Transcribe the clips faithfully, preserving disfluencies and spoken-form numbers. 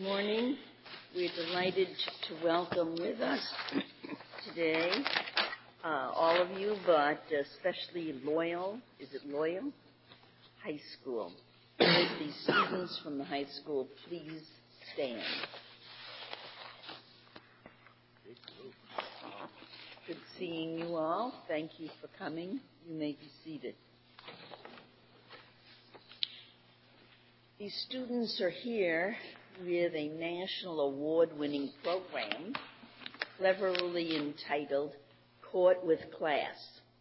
morning. We're delighted to welcome with us today uh, all of you, but especially Loyal, is it Loyal? High School. Would the students from the high school please stand? Good seeing you all. Thank you for coming. You may be seated. These students are here with a national award-winning program cleverly entitled Court with Class.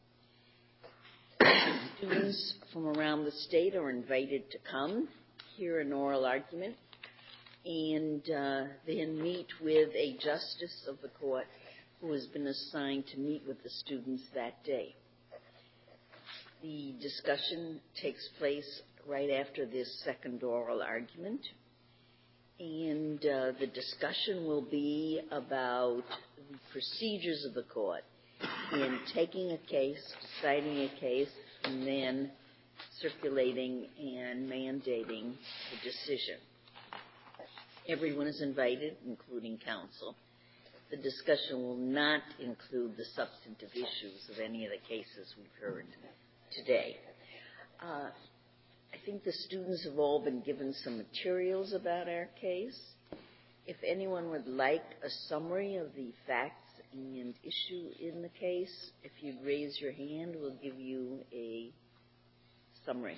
Students from around the state are invited to come, hear an oral argument, and uh, then meet with a justice of the court who has been assigned to meet with the students that day. The discussion takes place right after this second oral argument, and uh, the discussion will be about the procedures of the court in taking a case, deciding a case, and then circulating and mandating the decision. Everyone is invited, including counsel. The discussion will not include the substantive issues of any of the cases we've heard today. Uh, I think the students have all been given some materials about our case. If anyone would like a summary of the facts and issue in the case, if you'd raise your hand, we'll give you a summary.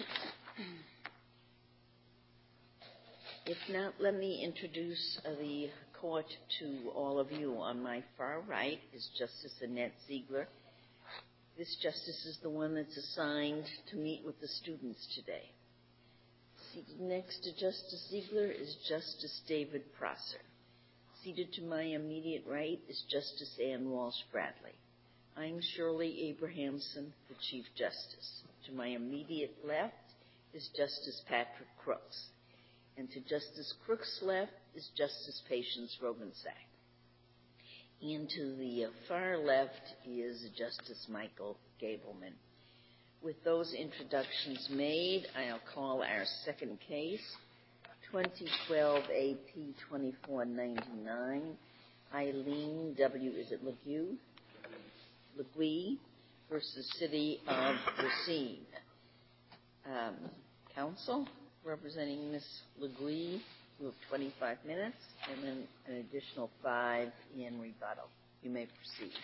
If not, let me introduce uh, the court to all of you. On my far right is Justice Annette Ziegler. This justice is the one that's assigned to meet with the students today. Seated next to Justice Ziegler is Justice David Prosser. Seated to my immediate right is Justice Ann Walsh Bradley. I'm Shirley Abrahamson, the Chief Justice. To my immediate left is Justice Patrick Crooks. And to Justice Crooks' left is Justice Patience Rogensack. And to the far left is Justice Michael Gableman. With those introductions made, I'll call our second case, twenty twelve A P twenty-four ninety-nine, Eileen W. Is it Legui? Legui versus City of Racine. Um, counsel representing Miz Legui, you have twenty-five minutes, and then an additional five in rebuttal. You may proceed.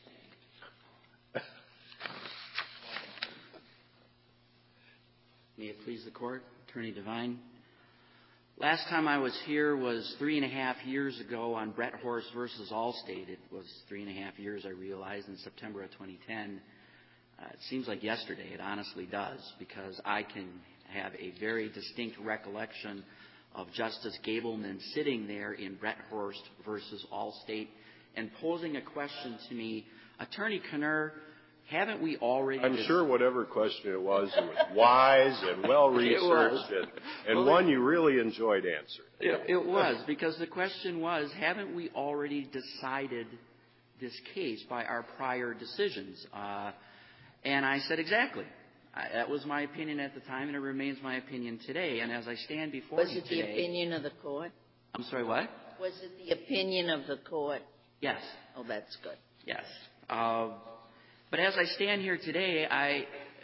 May it please the Court, Attorney Devine. Last time I was here was three and a half years ago on Brett Horst versus Allstate. It was three and a half years, I realized, in September of twenty ten. Uh, it seems like yesterday. It honestly does, because I can have a very distinct recollection of Justice Gableman sitting there in Brett Horst versus Allstate and posing a question to me, Attorney Knurr, haven't we already... I'm sure whatever question it was, it was wise and well-researched and, and well, one you really enjoyed answering. It, it was, because the question was, haven't we already decided this case by our prior decisions? Uh, and I said, exactly. I, that was my opinion at the time, and it remains my opinion today. And as I stand before was you it today... the opinion of the court? I'm sorry, what? Was it the opinion of the court? Yes. Oh, that's good. Yes. Uh, But as I stand here today, I, uh,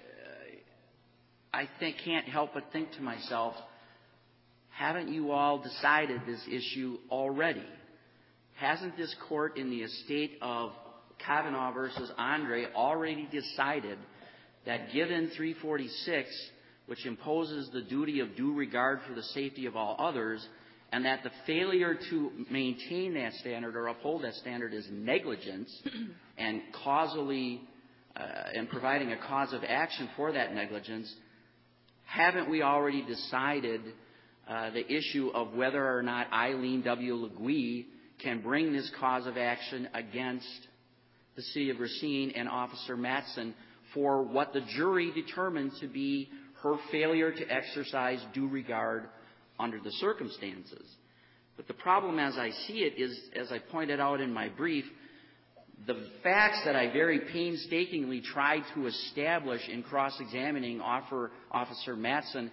I think, can't help but think to myself, haven't you all decided this issue already? Hasn't this court in the estate of Kavanaugh versus Andre already decided that given three forty-six, which imposes the duty of due regard for the safety of all others, and that the failure to maintain that standard or uphold that standard is negligence and causally Uh, and providing a cause of action for that negligence, haven't we already decided uh, the issue of whether or not Eileen W. Legui can bring this cause of action against the City of Racine and Officer Mattson for what the jury determined to be her failure to exercise due regard under the circumstances? But the problem as I see it is, as I pointed out in my brief, the facts that I very painstakingly tried to establish in cross-examining Officer Mattson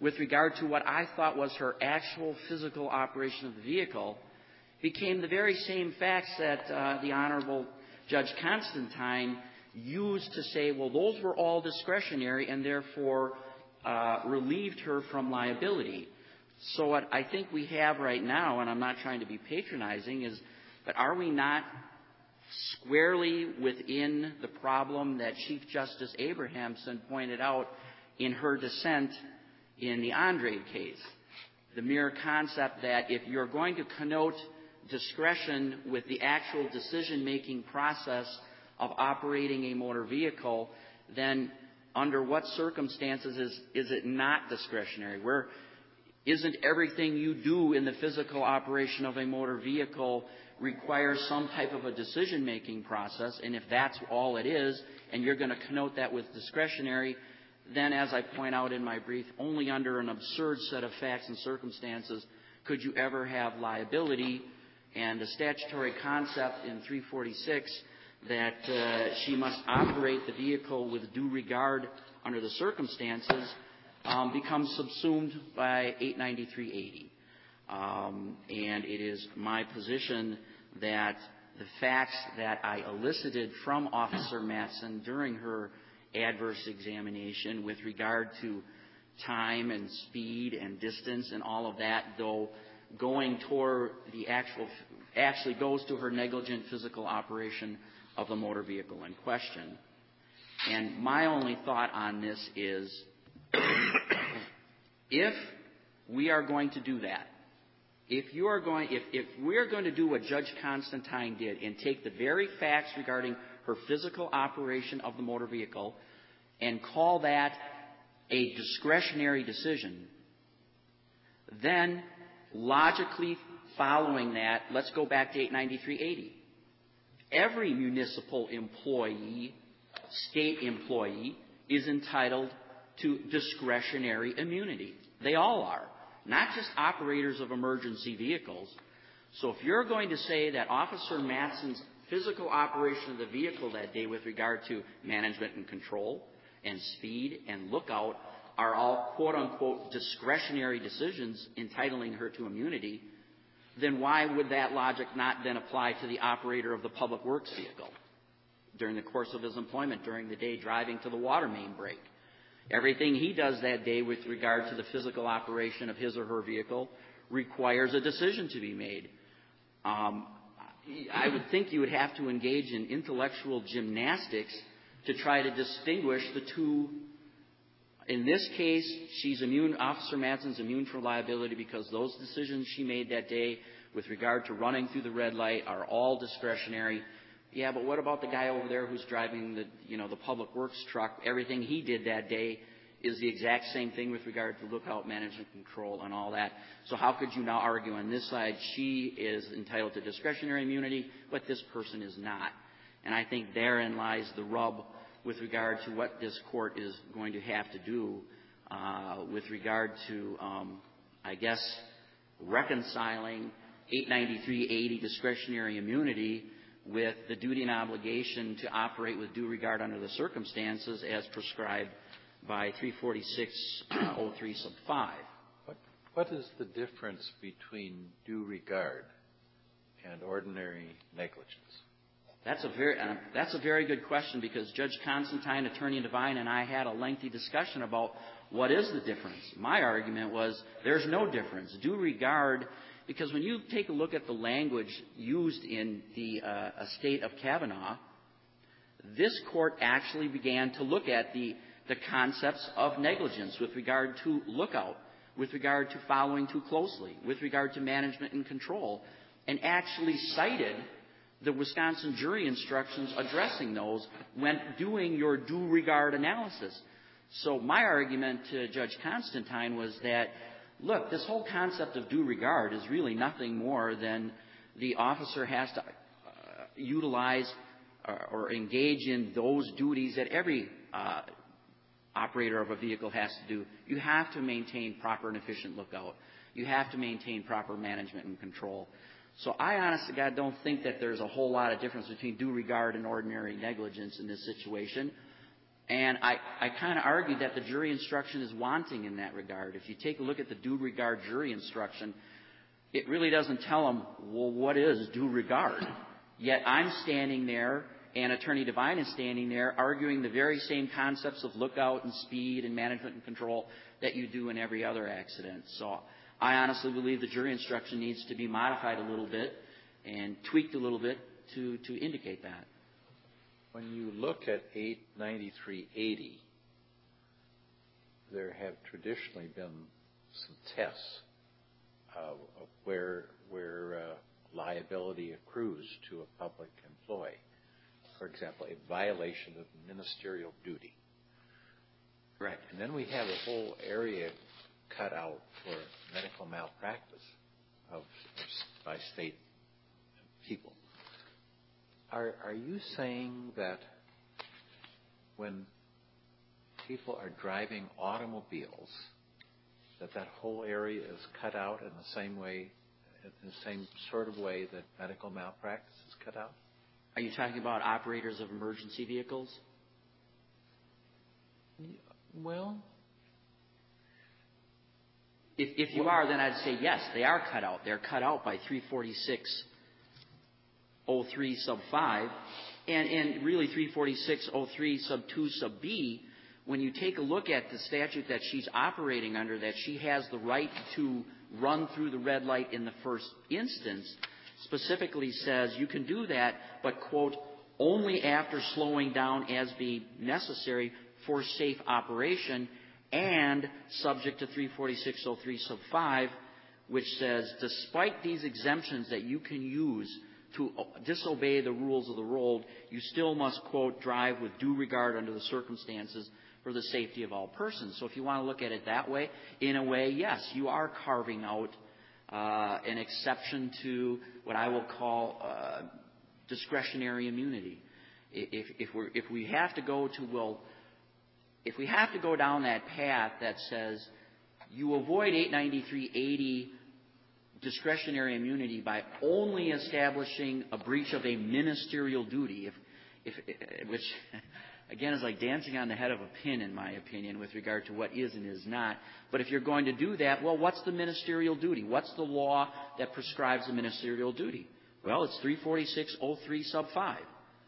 with regard to what I thought was her actual physical operation of the vehicle became the very same facts that uh, the Honorable Judge Constantine used to say, well, those were all discretionary and therefore uh, relieved her from liability. So what I think we have right now, and I'm not trying to be patronizing, is that are we not squarely within the problem that Chief Justice Abrahamson pointed out in her dissent in the Andrade case? The mere concept that if you're going to connote discretion with the actual decision-making process of operating a motor vehicle, then under what circumstances is, is it not discretionary? Where isn't everything you do in the physical operation of a motor vehicle requires some type of a decision-making process? And if that's all it is, and you're going to connote that with discretionary, then, as I point out in my brief, only under an absurd set of facts and circumstances could you ever have liability. And the statutory concept in three forty-six that uh, she must operate the vehicle with due regard under the circumstances um, becomes subsumed by eight ninety-three eighty. Um, and it is my position that the facts that I elicited from Officer Matson during her adverse examination with regard to time and speed and distance and all of that, though going toward the actual, actually goes to her negligent physical operation of the motor vehicle in question. And my only thought on this is, if we are going to do that, if you are going, if, if we are going to do what Judge Constantine did and take the very facts regarding her physical operation of the motor vehicle and call that a discretionary decision, then logically following that, let's go back to eight ninety-three eighty. Every municipal employee, state employee, is entitled to discretionary immunity. They all are, not just operators of emergency vehicles. So if you're going to say that Officer Matson's physical operation of the vehicle that day with regard to management and control and speed and lookout are all quote-unquote discretionary decisions entitling her to immunity, then why would that logic not then apply to the operator of the public works vehicle during the course of his employment, during the day driving to the water main break? Everything he does that day with regard to the physical operation of his or her vehicle requires a decision to be made. Um, I would think you would have to engage in intellectual gymnastics to try to distinguish the two. In this case, she's immune, Officer Matson's immune from liability because those decisions she made that day with regard to running through the red light are all discretionary. Yeah, but what about the guy over there who's driving the, you know, the public works truck? Everything he did that day is the exact same thing with regard to lookout, management, control, and all that. So how could you now argue on this side she is entitled to discretionary immunity, but this person is not? And I think therein lies the rub with regard to what this court is going to have to do uh, with regard to, um, I guess, reconciling eight ninety-three eighty discretionary immunity with the duty and obligation to operate with due regard under the circumstances as prescribed by three forty-six oh three sub five. What, what is the difference between due regard and ordinary negligence? That's a very uh, that's a very good question, because Judge Constantine, Attorney Devine, and I had a lengthy discussion about what is the difference. My argument was there's no difference. Due regard, because when you take a look at the language used in the uh, estate of Kavanaugh, this court actually began to look at the the concepts of negligence with regard to lookout, with regard to following too closely, with regard to management and control, and actually cited the Wisconsin jury instructions addressing those when doing your due regard analysis. So my argument to Judge Constantine was that, look, this whole concept of due regard is really nothing more than the officer has to uh, utilize or, or engage in those duties that every uh, operator of a vehicle has to do. You have to maintain proper and efficient lookout. You have to maintain proper management and control. So I honestly, God, don't think that there's a whole lot of difference between due regard and ordinary negligence in this situation. And I, I kind of argue that the jury instruction is wanting in that regard. If you take a look at the due regard jury instruction, it really doesn't tell them, well, what is due regard? Yet I'm standing there, and Attorney Devine is standing there, arguing the very same concepts of lookout and speed and management and control that you do in every other accident. So I honestly believe the jury instruction needs to be modified a little bit and tweaked a little bit to, to indicate that. When you look at eight ninety-three eighty, there have traditionally been some tests uh, of where where uh, liability accrues to a public employee. For example, a violation of ministerial duty. Correct. And then we have a whole area cut out for medical malpractice of, by state people. Are, are you saying that when people are driving automobiles, that that whole area is cut out in the same way, in the same sort of way that medical malpractice is cut out? Are you talking about operators of emergency vehicles? Well, if, if you are, then I'd say yes, they are cut out. They're cut out by three forty-six oh three sub five, and, and really three forty-six oh three sub two sub B, when you take a look at the statute that she's operating under, that she has the right to run through the red light in the first instance, specifically says you can do that, but, quote, only after slowing down as be necessary for safe operation, and subject to three forty-six oh three sub five, which says, despite these exemptions that you can use to disobey the rules of the road, you still must, quote, drive with due regard under the circumstances for the safety of all persons. So if you want to look at it that way, in a way, yes, you are carving out uh, an exception to what I will call uh, discretionary immunity. If, if, we're, if we have to go to, well, if we have to go down that path that says you avoid eight ninety-three eighty discretionary immunity by only establishing a breach of a ministerial duty, if, if, which, again, is like dancing on the head of a pin, in my opinion, with regard to what is and is not. But if you're going to do that, well, what's the ministerial duty? What's the law that prescribes the ministerial duty? Well, it's three forty-six oh three sub five.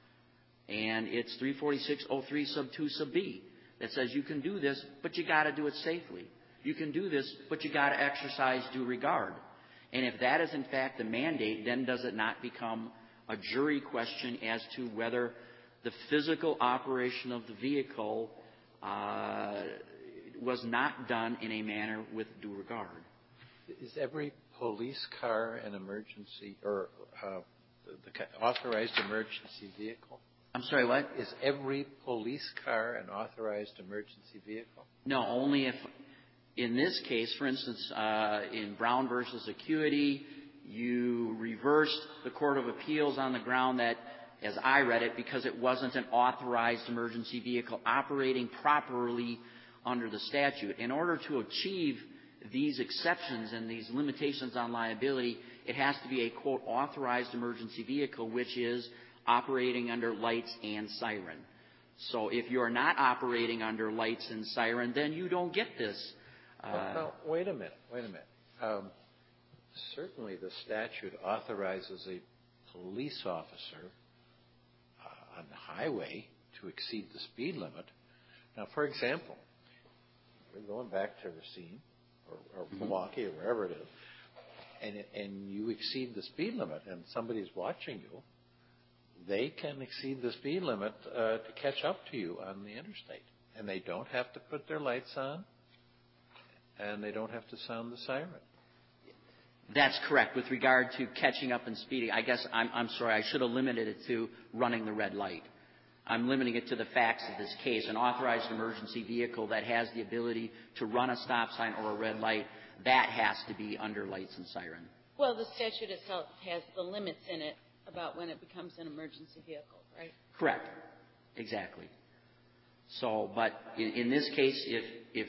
And it's three forty-six oh three sub two sub B that says you can do this, but you got to do it safely. You can do this, but you got to exercise due regard. And if that is, in fact, the mandate, then does it not become a jury question as to whether the physical operation of the vehicle uh, was not done in a manner with due regard? Is every police car an emergency or uh, the, the authorized emergency vehicle? I'm sorry, what? Is every police car an authorized emergency vehicle? No, only if, in this case, for instance, uh, in Brown versus Acuity, you reversed the Court of Appeals on the ground that, as I read it, because it wasn't an authorized emergency vehicle operating properly under the statute. In order to achieve these exceptions and these limitations on liability, it has to be a, quote, authorized emergency vehicle, which is operating under lights and siren. So if you're not operating under lights and siren, then you don't get this. Uh, well, well, wait a minute, wait a minute. Um, certainly the statute authorizes a police officer uh, on the highway to exceed the speed limit. Now, for example, we're going back to Racine or, or mm-hmm. Milwaukee or wherever it is, and, and you exceed the speed limit and somebody's watching you, they can exceed the speed limit uh, to catch up to you on the interstate. And they don't have to put their lights on, and they don't have to sound the siren. That's correct. With regard to catching up and speeding, I guess I'm, I'm sorry, I should have limited it to running the red light. I'm limiting it to the facts of this case. An authorized emergency vehicle that has the ability to run a stop sign or a red light, that has to be under lights and siren. Well, the statute itself has the limits in it about when it becomes an emergency vehicle, right? Correct. Exactly. So, but in, in this case, if, if,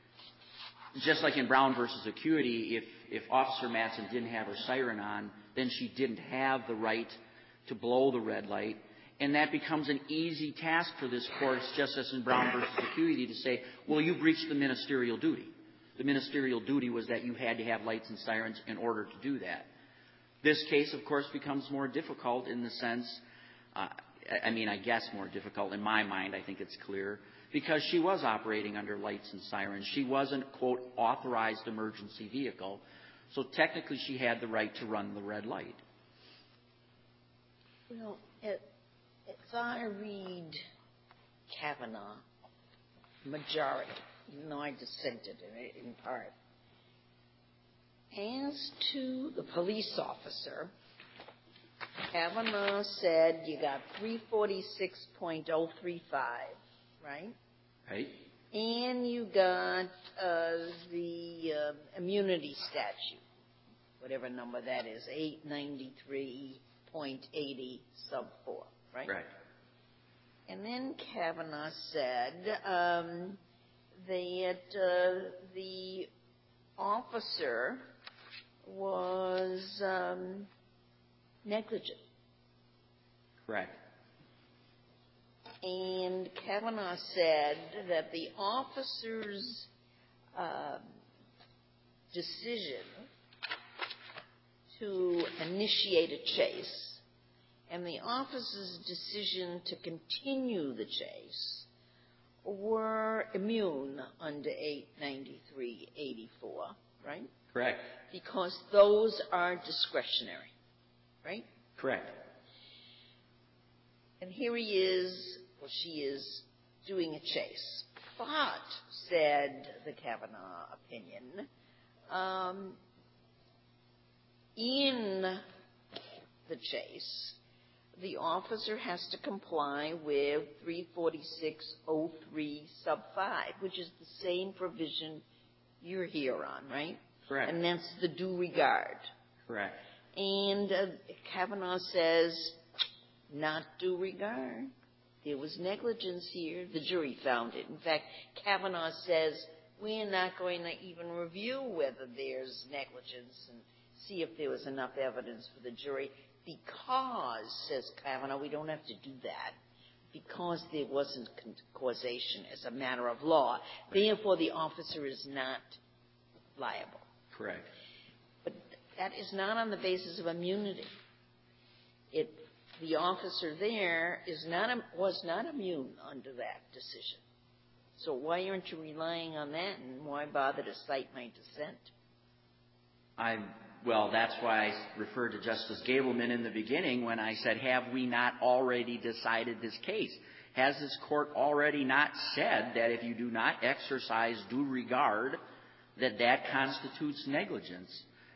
just like in Brown versus Acuity, if, if Officer Matson didn't have her siren on, then she didn't have the right to blow the red light. And that becomes an easy task for this court, just as in Brown versus Acuity, to say, well, you breached the ministerial duty. The ministerial duty was that you had to have lights and sirens in order to do that. This case, of course, becomes more difficult in the sense, uh, I mean, I guess more difficult in my mind, I think it's clear, because she was operating under lights and sirens. She wasn't, quote, authorized emergency vehicle. So technically she had the right to run the red light. Well, as I read Kavanaugh, majority, even though I dissented in it in part, as to the police officer, Kavanaugh said you got three forty-six point oh three five, right? Right. And you got uh, the uh, immunity statute, whatever number that is, eight ninety-three point eighty sub four, right? Right. And then Kavanaugh said um, that uh, the officer was um, negligent. Correct. And Kavanaugh said that the officer's uh, decision to initiate a chase and the officer's decision to continue the chase were immune under eight ninety-three eighty-four, right? Correct. Because those are discretionary, right? Correct. And here he is, or she is, doing a chase. But, said the Kavanaugh opinion, um, in the chase, the officer has to comply with three forty-six oh three sub five, which is the same provision you're here on, right? Correct. And that's the due regard. Correct. And uh, Kavanaugh says, not due regard. There was negligence here. The jury found it. In fact, Kavanaugh says, we're not going to even review whether there's negligence and see if there was enough evidence for the jury because, says Kavanaugh, we don't have to do that because there wasn't causation as a matter of law. Therefore, the officer is not liable. Correct. But that is not on the basis of immunity. It, the officer there is not, was not immune under that decision. So why aren't you relying on that, and why bother to cite my dissent? I well, that's why I referred to Justice Gableman in the beginning when I said, have we not already decided this case? Has this court already not said that if you do not exercise due regard, that that constitutes negligence?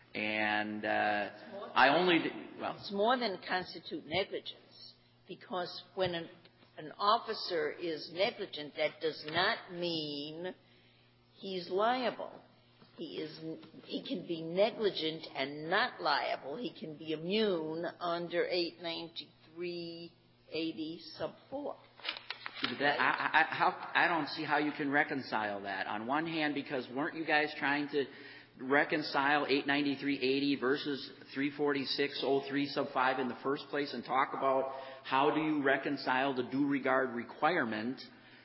And uh, I only well, it's more than constitute negligence, because when an, an officer is negligent, that does not mean he's liable. He is he can be negligent and not liable. He can be immune under eight ninety-three eighty sub four. That, I, I, how, I don't see how you can reconcile that. On one hand, because weren't you guys trying to reconcile eight ninety-three eighty versus three forty-six oh three sub five in the first place and talk about how do you reconcile the due regard requirement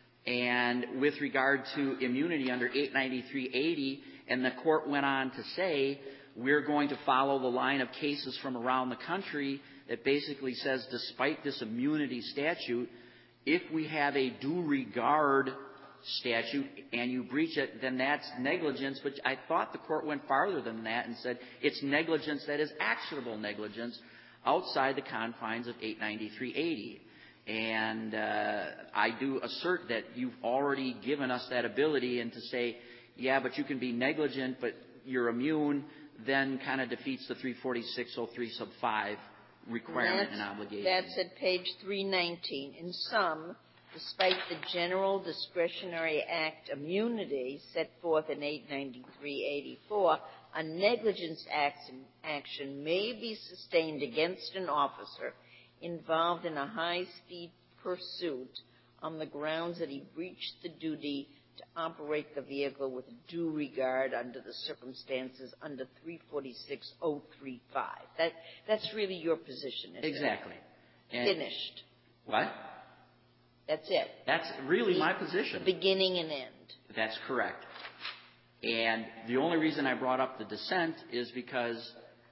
and with regard to immunity under eight ninety-three eighty? And the court went on to say, we're going to follow the line of cases from around the country that basically says, despite this immunity statute, if we have a due regard statute and you breach it, then that's negligence. But I thought the court went farther than that and said it's negligence that is actionable negligence outside the confines of eight ninety-three eighty. And uh, I do assert that you've already given us that ability, and to say, yeah, but you can be negligent, but you're immune, then kind of defeats the three forty-six oh three sub five requirement that's, and obligation. That's at page three nineteen. In sum, despite the general discretionary act immunity set forth in eight ninety-three eighty-four, a negligence action may be sustained against an officer involved in a high-speed pursuit on the grounds that he breached the duty to operate the vehicle with due regard under the circumstances under three forty-six oh three five. That, that's really your position, isn't Exactly. it? And, Finished. What? That's it. That's really my position. Beginning and end. That's correct. And the only reason I brought up the dissent is because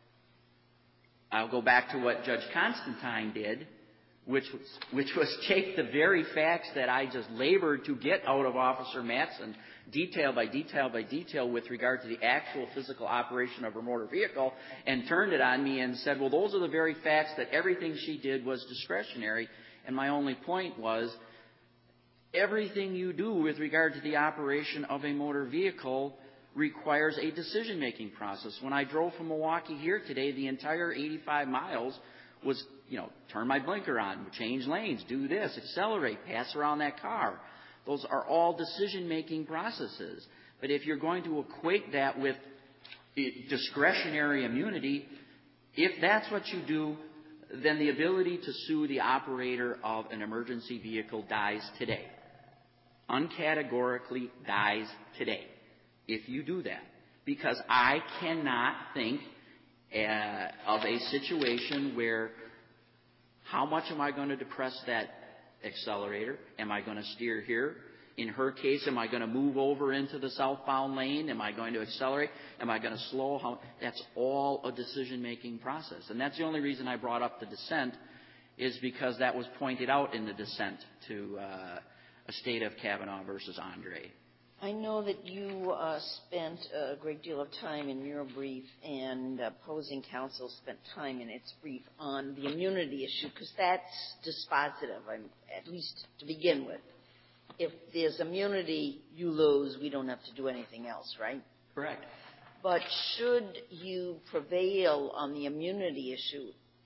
I'll go back to what Judge Constantine did, which was, which was take the very facts that I just labored to get out of Officer Mattson, detail by detail by detail, with regard to the actual physical operation of her motor vehicle, and turned it on me and said, well, those are the very facts that everything she did was discretionary. And my only point was, everything you do with regard to the operation of a motor vehicle requires a decision-making process. When I drove from Milwaukee here today, the entire eighty-five miles was, you know, turn my blinker on, change lanes, do this, accelerate, pass around that car. Those are all decision-making processes. But if you're going to equate that with discretionary immunity, if that's what you do, then the ability to sue the operator of an emergency vehicle dies today. Uncategorically dies today if you do that. Because I cannot think uh, of a situation where how much am I going to depress that accelerator? Am I going to steer here? In her case, am I going to move over into the southbound lane? Am I going to accelerate? Am I going to slow? How? That's all a decision-making process. And that's the only reason I brought up the dissent, is because that was pointed out in the dissent to uh, Estate of Kavanaugh versus Andre. I know that you uh, spent a great deal of time in your brief, and opposing counsel spent time in its brief on the immunity issue, because that's dispositive, at least to begin with. If there's immunity, you lose. We don't have to do anything else, right? Correct. But should you prevail on the immunity issue,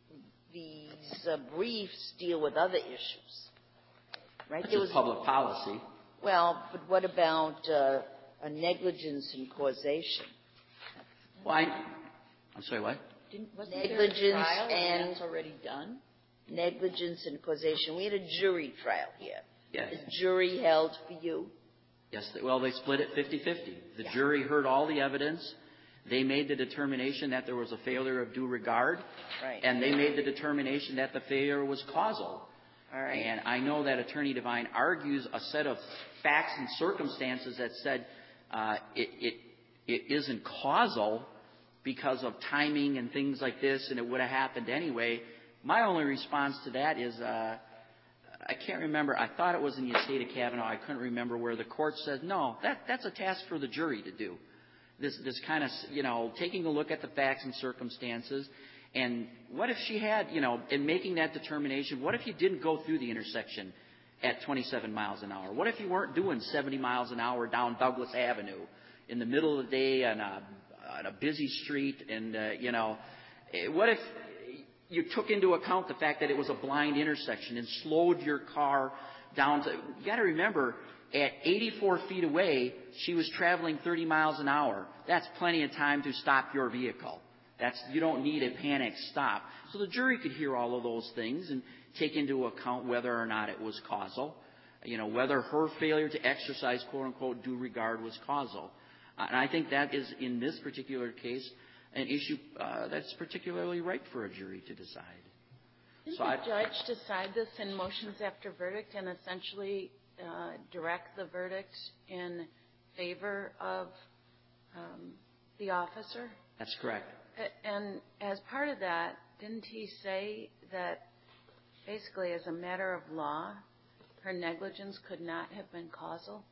these uh, briefs deal with other issues, right? That's there was public policy. Well, but what about uh, a negligence and causation? Well, I, I'm sorry, what? Didn't, wasn't Negligence there a trial and that's already done? Negligence and causation. We had a jury trial here. Yes. The jury held for you. Yes. They, well, they split it fifty-fifty. The Yeah. jury heard all the evidence. They made the determination that there was a failure of due regard. Right. And they made the determination that the failure was causal. All right. And I know that Attorney Devine argues a set of facts and circumstances that said uh, it, it, it isn't causal because of timing and things like this, and it would have happened anyway. My only response to that is uh, I can't remember. I thought it was in the Estate of Kavanaugh. I couldn't remember where the court said, no, that, that's a task for the jury to do. This, this kind of, you know, taking a look at the facts and circumstances. And what if she had, you know, in making that determination, what if you didn't go through the intersection at twenty-seven miles an hour? What if you weren't doing seventy miles an hour down Douglas Avenue in the middle of the day on a, on a busy street? And, uh, you know, what if you took into account the fact that it was a blind intersection and slowed your car down to, you got to remember, at eighty-four feet away, she was traveling thirty miles an hour. That's plenty of time to stop your vehicle. That's, you don't need a panic stop. So the jury could hear all of those things and take into account whether or not it was causal, you know, whether her failure to exercise, quote unquote, due regard was causal. Uh, and I think that is, in this particular case, an issue uh, that's particularly ripe for a jury to decide. Didn't So the I, judge decide this in motions after verdict and essentially uh, direct the verdict in favor of um, the officer? That's correct. And as part of that, didn't he say that basically as a matter of law, her negligence could not have been causal?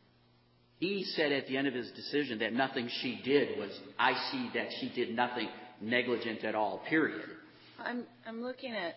He said at the end of his decision that nothing she did was, I see that she did nothing negligent at all, period. I'm, I'm looking at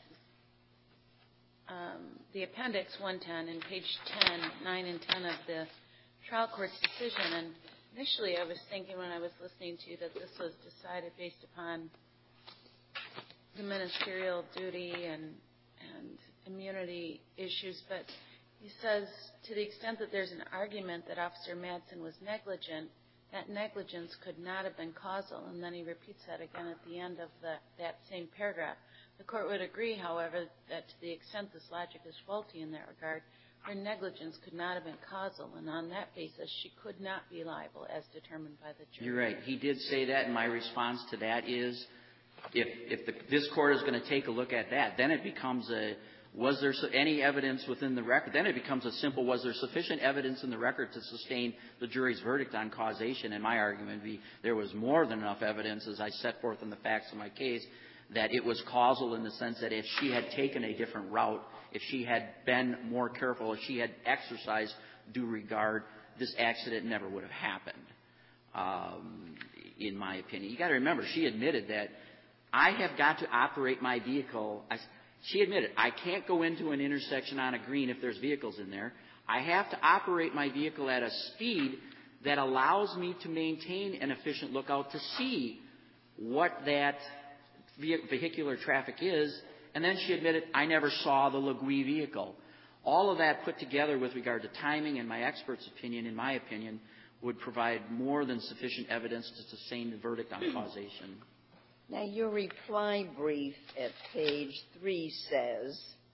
um, the appendix one ten and page ten, nine and ten of the trial court's decision, and initially I was thinking when I was listening to you that this was decided based upon the ministerial duty and, and immunity issues, but he says to the extent that there's an argument that Officer Mattson was negligent, that negligence could not have been causal, and then he repeats that again at the end of the, that same paragraph. The court would agree, however, that to the extent this logic is faulty in that regard, her negligence could not have been causal, and on that basis, she could not be liable as determined by the jury. You're right. He did say that, and my response to that is, if if the, this court is going to take a look at that, then it becomes a, Was there any evidence within the record? Then it becomes a simple, was there sufficient evidence in the record to sustain the jury's verdict on causation? And my argument would be there was more than enough evidence, as I set forth in the facts of my case, that it was causal in the sense that if she had taken a different route, if she had been more careful, if she had exercised due regard, this accident never would have happened, um, in my opinion. You got to remember, she admitted that I have got to operate my vehicle. I, She admitted, I can't go into an intersection on a green if there's vehicles in there. I have to operate my vehicle at a speed that allows me to maintain an efficient lookout to see what that vehicular traffic is. And then she admitted, I never saw the Legui vehicle. All of that put together with regard to timing and my expert's opinion, in my opinion, would provide more than sufficient evidence to sustain the verdict on causation. Now, your reply brief at page three says,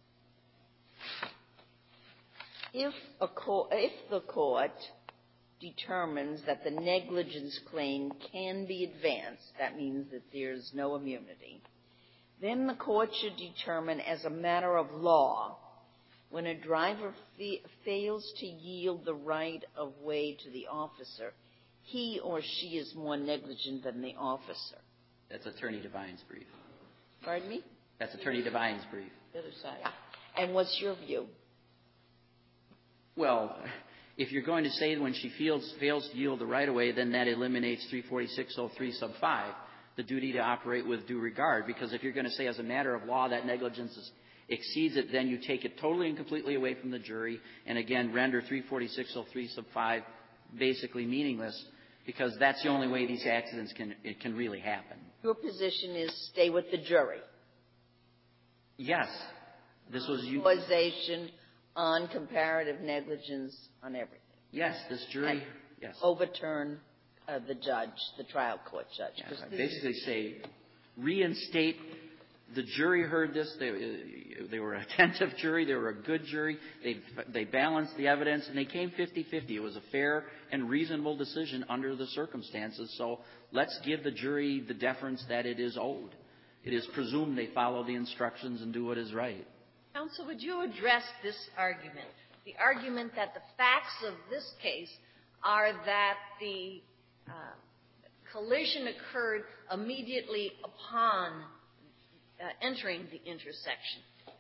if, a co- if the court determines that the negligence claim can be advanced, that means that there's no immunity, then the court should determine as a matter of law when a driver fe- fails to yield the right of way to the officer, he or she is more negligent than the officer. That's Attorney Devine's brief. Pardon me? That's Attorney Devine's brief. The other side. Yeah. And what's your view? Well, if you're going to say when she fails, fails to yield the right-of-way, then that eliminates three forty-six oh three sub five, the duty to operate with due regard. Because if you're going to say as a matter of law that negligence is, exceeds it, then you take it totally and completely away from the jury and, again, render three forty-six oh three sub five basically meaningless, because that's the only way these accidents can, it can really happen. Your position is stay with the jury. Yes. This was you. Causation on comparative negligence on everything. Yes, this jury. And yes. Overturn uh, the judge, the trial court judge. Yes, I basically say reinstate. The jury heard this. They, they were an attentive jury. They were a good jury. They, they balanced the evidence, and they came fifty-fifty. It was a fair and reasonable decision under the circumstances. So let's give the jury the deference that it is owed. It is presumed they follow the instructions and do what is right. Counsel, would you address this argument, the argument that the facts of this case are that the uh, collision occurred immediately upon Uh, entering the intersection,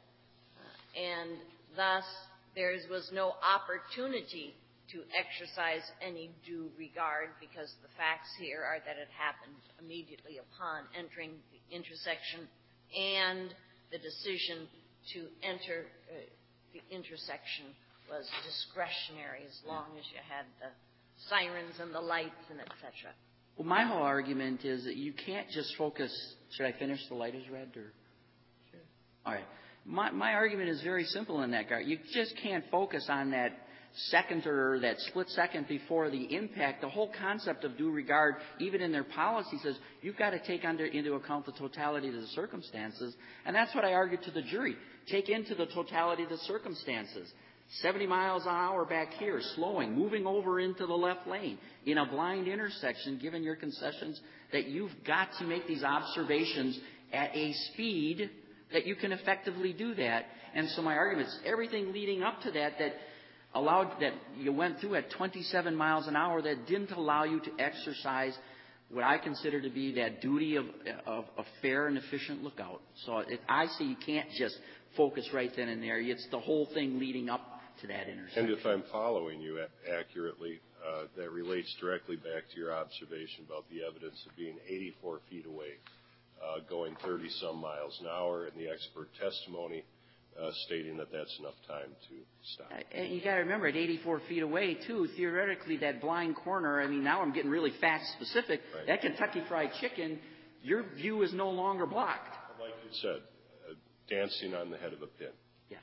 uh, and thus there was no opportunity to exercise any due regard because the facts here are that it happened immediately upon entering the intersection, and the decision to enter uh, the intersection was discretionary as long as you had the sirens and the lights and et cetera. Well, my whole argument is that you can't just focus. Should I finish? The light is red, or? Sure. All right. My my argument is very simple in that regard. You just can't focus on that second or that split second before the impact. The whole concept of due regard, even in their policy, says you've got to take under into account the totality of the circumstances, and that's what I argued to the jury. Take into the totality of the circumstances. seventy miles an hour back here, slowing, moving over into the left lane in a blind intersection, given your concessions, that you've got to make these observations at a speed that you can effectively do that. And so my argument is everything leading up to that that allowed, that you went through at twenty-seven miles an hour that didn't allow you to exercise what I consider to be that duty of, of, of fair and efficient lookout. So it, I see you can't just focus right then and there. It's the whole thing leading up to that intersection. And if I'm following you accurately, uh, that relates directly back to your observation about the evidence of being eighty-four feet away, uh, going thirty-some miles an hour, and the expert testimony uh, stating that that's enough time to stop. Uh, and you got to remember, at eighty-four feet away, too, theoretically, that blind corner, I mean, now I'm getting really fact-specific. Right. That Kentucky Fried Chicken, your view is no longer blocked. Like you said, uh, dancing on the head of a pin. Yes.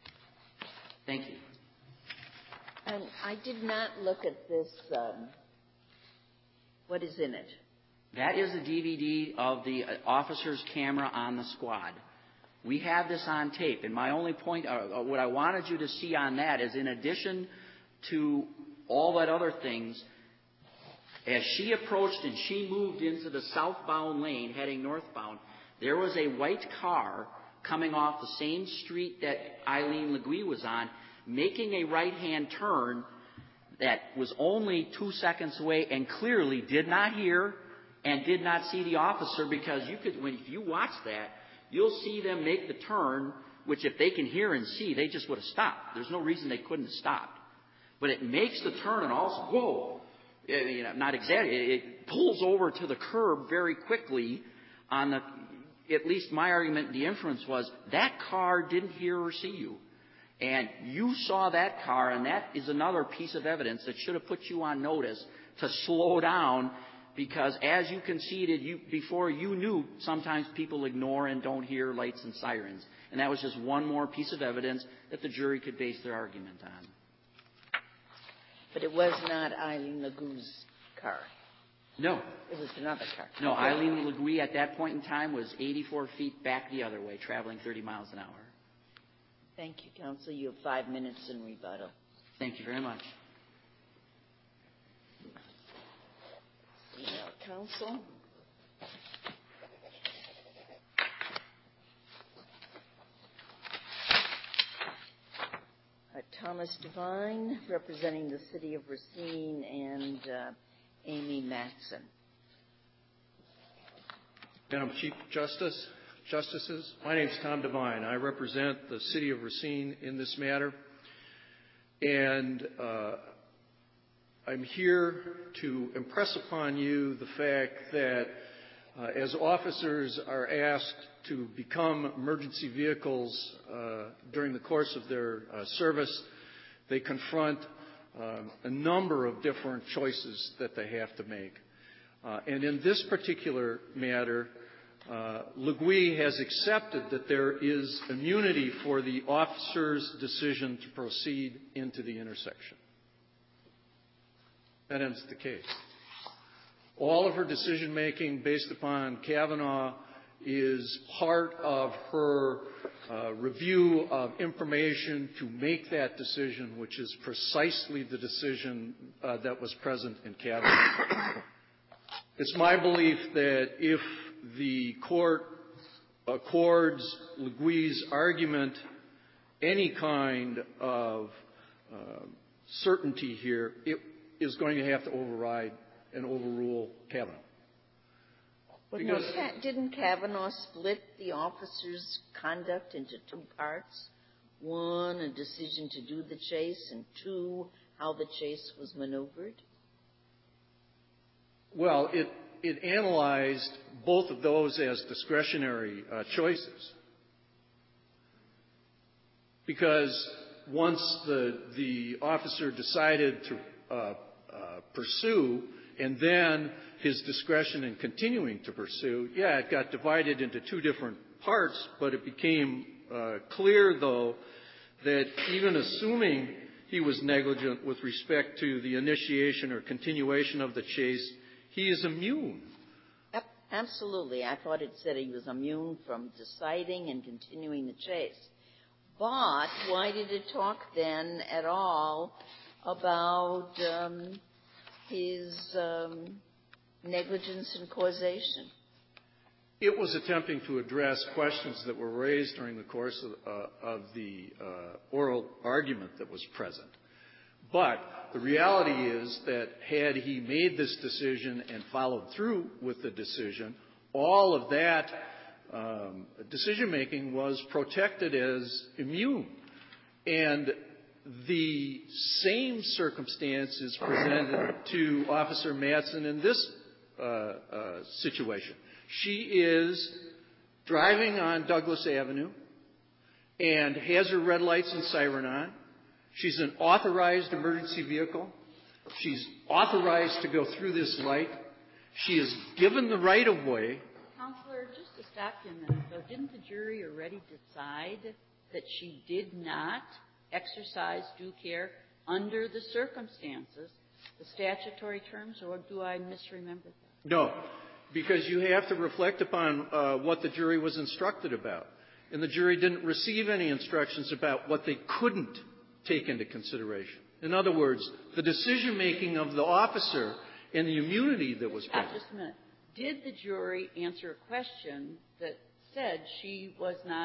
Thank you. And I did not look at this. Um, what is in it? That is a D V D of the officer's camera on the squad. We have this on tape. And my only point, uh, what I wanted you to see on that is, in addition to all that other things, as she approached and she moved into the southbound lane heading northbound, there was a white car coming off the same street that Eileen Legui was on, making a right-hand turn that was only two seconds away and clearly did not hear and did not see the officer, because you could, when if you watch that, you'll see them make the turn, which if they can hear and see, they just would have stopped. There's no reason they couldn't have stopped. But it makes the turn and also, whoa, you know, not exactly, it pulls over to the curb very quickly on the, at least my argument, the inference was, that car didn't hear or see you. And you saw that car, and that is another piece of evidence that should have put you on notice to slow down, because as you conceded, you, before you knew, sometimes people ignore and don't hear lights and sirens. And that was just one more piece of evidence that the jury could base their argument on. But it was not Eileen Legui's car. No. It was another car. No, Eileen Legui at that point in time was eighty-four feet back the other way, traveling thirty miles an hour. Thank you, counsel. You have five minutes in rebuttal. Thank you very much. Counsel. Uh, Thomas Devine, representing the City of Racine, and uh, Amy Matson. Madam Chief Justice, Justices, my name is Tom Devine. I represent the City of Racine in this matter, and uh, I'm here to impress upon you the fact that uh, as officers are asked to become emergency vehicles uh, during the course of their uh, service, they confront uh, a number of different choices that they have to make. Uh, and in this particular matter, uh, Legui has accepted that there is immunity for the officer's decision to proceed into the intersection. That ends the case. All of her decision-making based upon Kavanaugh is part of her uh, review of information to make that decision, which is precisely the decision uh, that was present in Kavanaugh. It's my belief that if the court accords Legui's argument any kind of uh, certainty here, it is going to have to override and overrule Kavanaugh. But no, didn't Kavanaugh split the officer's conduct into two parts? One, a decision to do the chase, and two, how the chase was maneuvered? Well, it, it analyzed both of those as discretionary uh, choices. Because once the, the officer decided to uh, uh, pursue, and then his discretion in continuing to pursue, yeah, it got divided into two different parts, but it became uh, clear, though, that even assuming he was negligent with respect to the initiation or continuation of the chase, he is immune. Absolutely. I thought it said he was immune from deciding and continuing the chase. But why did it talk then at all about um, his um, negligence and causation? It was attempting to address questions that were raised during the course of, uh, of the uh, oral argument that was present. But the reality is that had he made this decision and followed through with the decision, all of that um, decision-making was protected as immune. And the same circumstance is presented to Officer Matson in this uh, uh, situation. She is driving on Douglas Avenue and has her red lights and siren on. She's an authorized emergency vehicle. She's authorized to go through this light. She is given the right-of-way. Counselor, just to stop you a minute, though, didn't the jury already decide that she did not exercise due care under the circumstances, the statutory terms, or do I misremember that? No, because you have to reflect upon uh, what the jury was instructed about. And the jury didn't receive any instructions about what they couldn't take into consideration. In other words, the decision-making of the officer and the immunity that was present. Just a minute. Did the jury answer a question that said she was not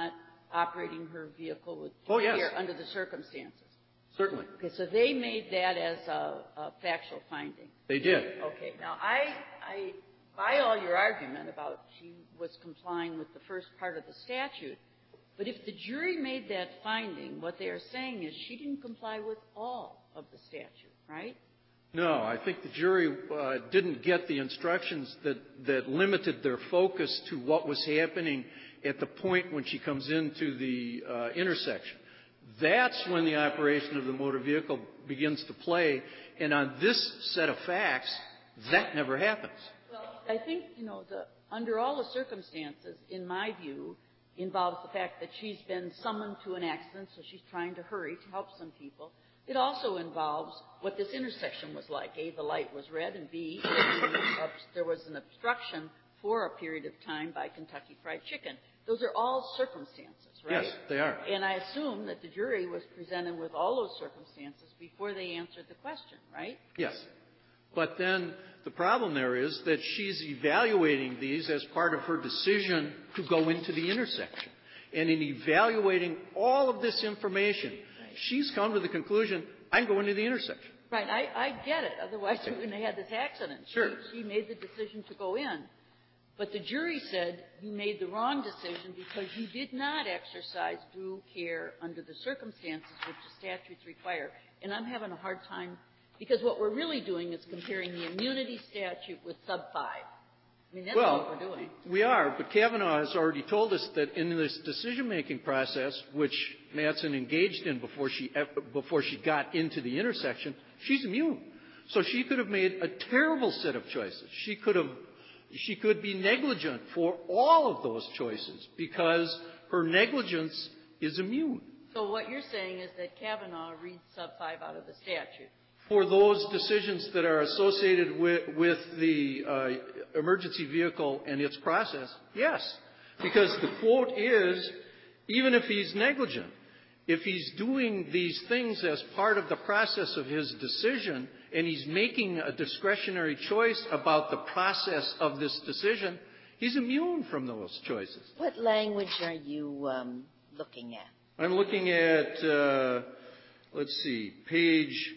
operating her vehicle with Oh, yes. care under the circumstances. Certainly. Okay, so they made that as a, a factual finding. They did. Okay, now I, I buy all your argument about she was complying with the first part of the statute, but if the jury made that finding, what they are saying is she didn't comply with all of the statute, right? No, I think the jury uh, didn't get the instructions that, that limited their focus to what was happening at the point when she comes into the uh, intersection. That's when the operation of the motor vehicle begins to play, and on this set of facts, that never happens. Well, I think, you know, the, under all the circumstances, in my view, involves the fact that she's been summoned to an accident, so she's trying to hurry to help some people. It also involves what this intersection was like. A, the light was red, and B, there was an obstruction for a period of time by Kentucky Fried Chicken. Those are all circumstances, right? Yes, they are. And I assume that the jury was presented with all those circumstances before they answered the question, right? Yes. But then the problem there is that she's evaluating these as part of her decision to go into the intersection. And in evaluating all of this information, right, she's come to the conclusion, I'm going to the intersection. Right. I, I get it. Otherwise, we wouldn't have had this accident. Sure. She, she made the decision to go in. But the jury said you made the wrong decision because you did not exercise due care under the circumstances which the statutes require. And I'm having a hard time, because what we're really doing is comparing the immunity statute with sub five. I mean, that's well, what we're doing. We are, but Kavanaugh has already told us that in this decision-making process, which Mattson engaged in before she before she got into the intersection, she's immune. So she could have made a terrible set of choices. She could have she could be negligent for all of those choices because her negligence is immune. So what you're saying is that Kavanaugh reads sub five out of the statute. For those decisions that are associated with, with the uh, emergency vehicle and its process, yes. Because the quote is, even if he's negligent, if he's doing these things as part of the process of his decision and he's making a discretionary choice about the process of this decision, he's immune from those choices. What language are you um, looking at? I'm looking at, uh, let's see, page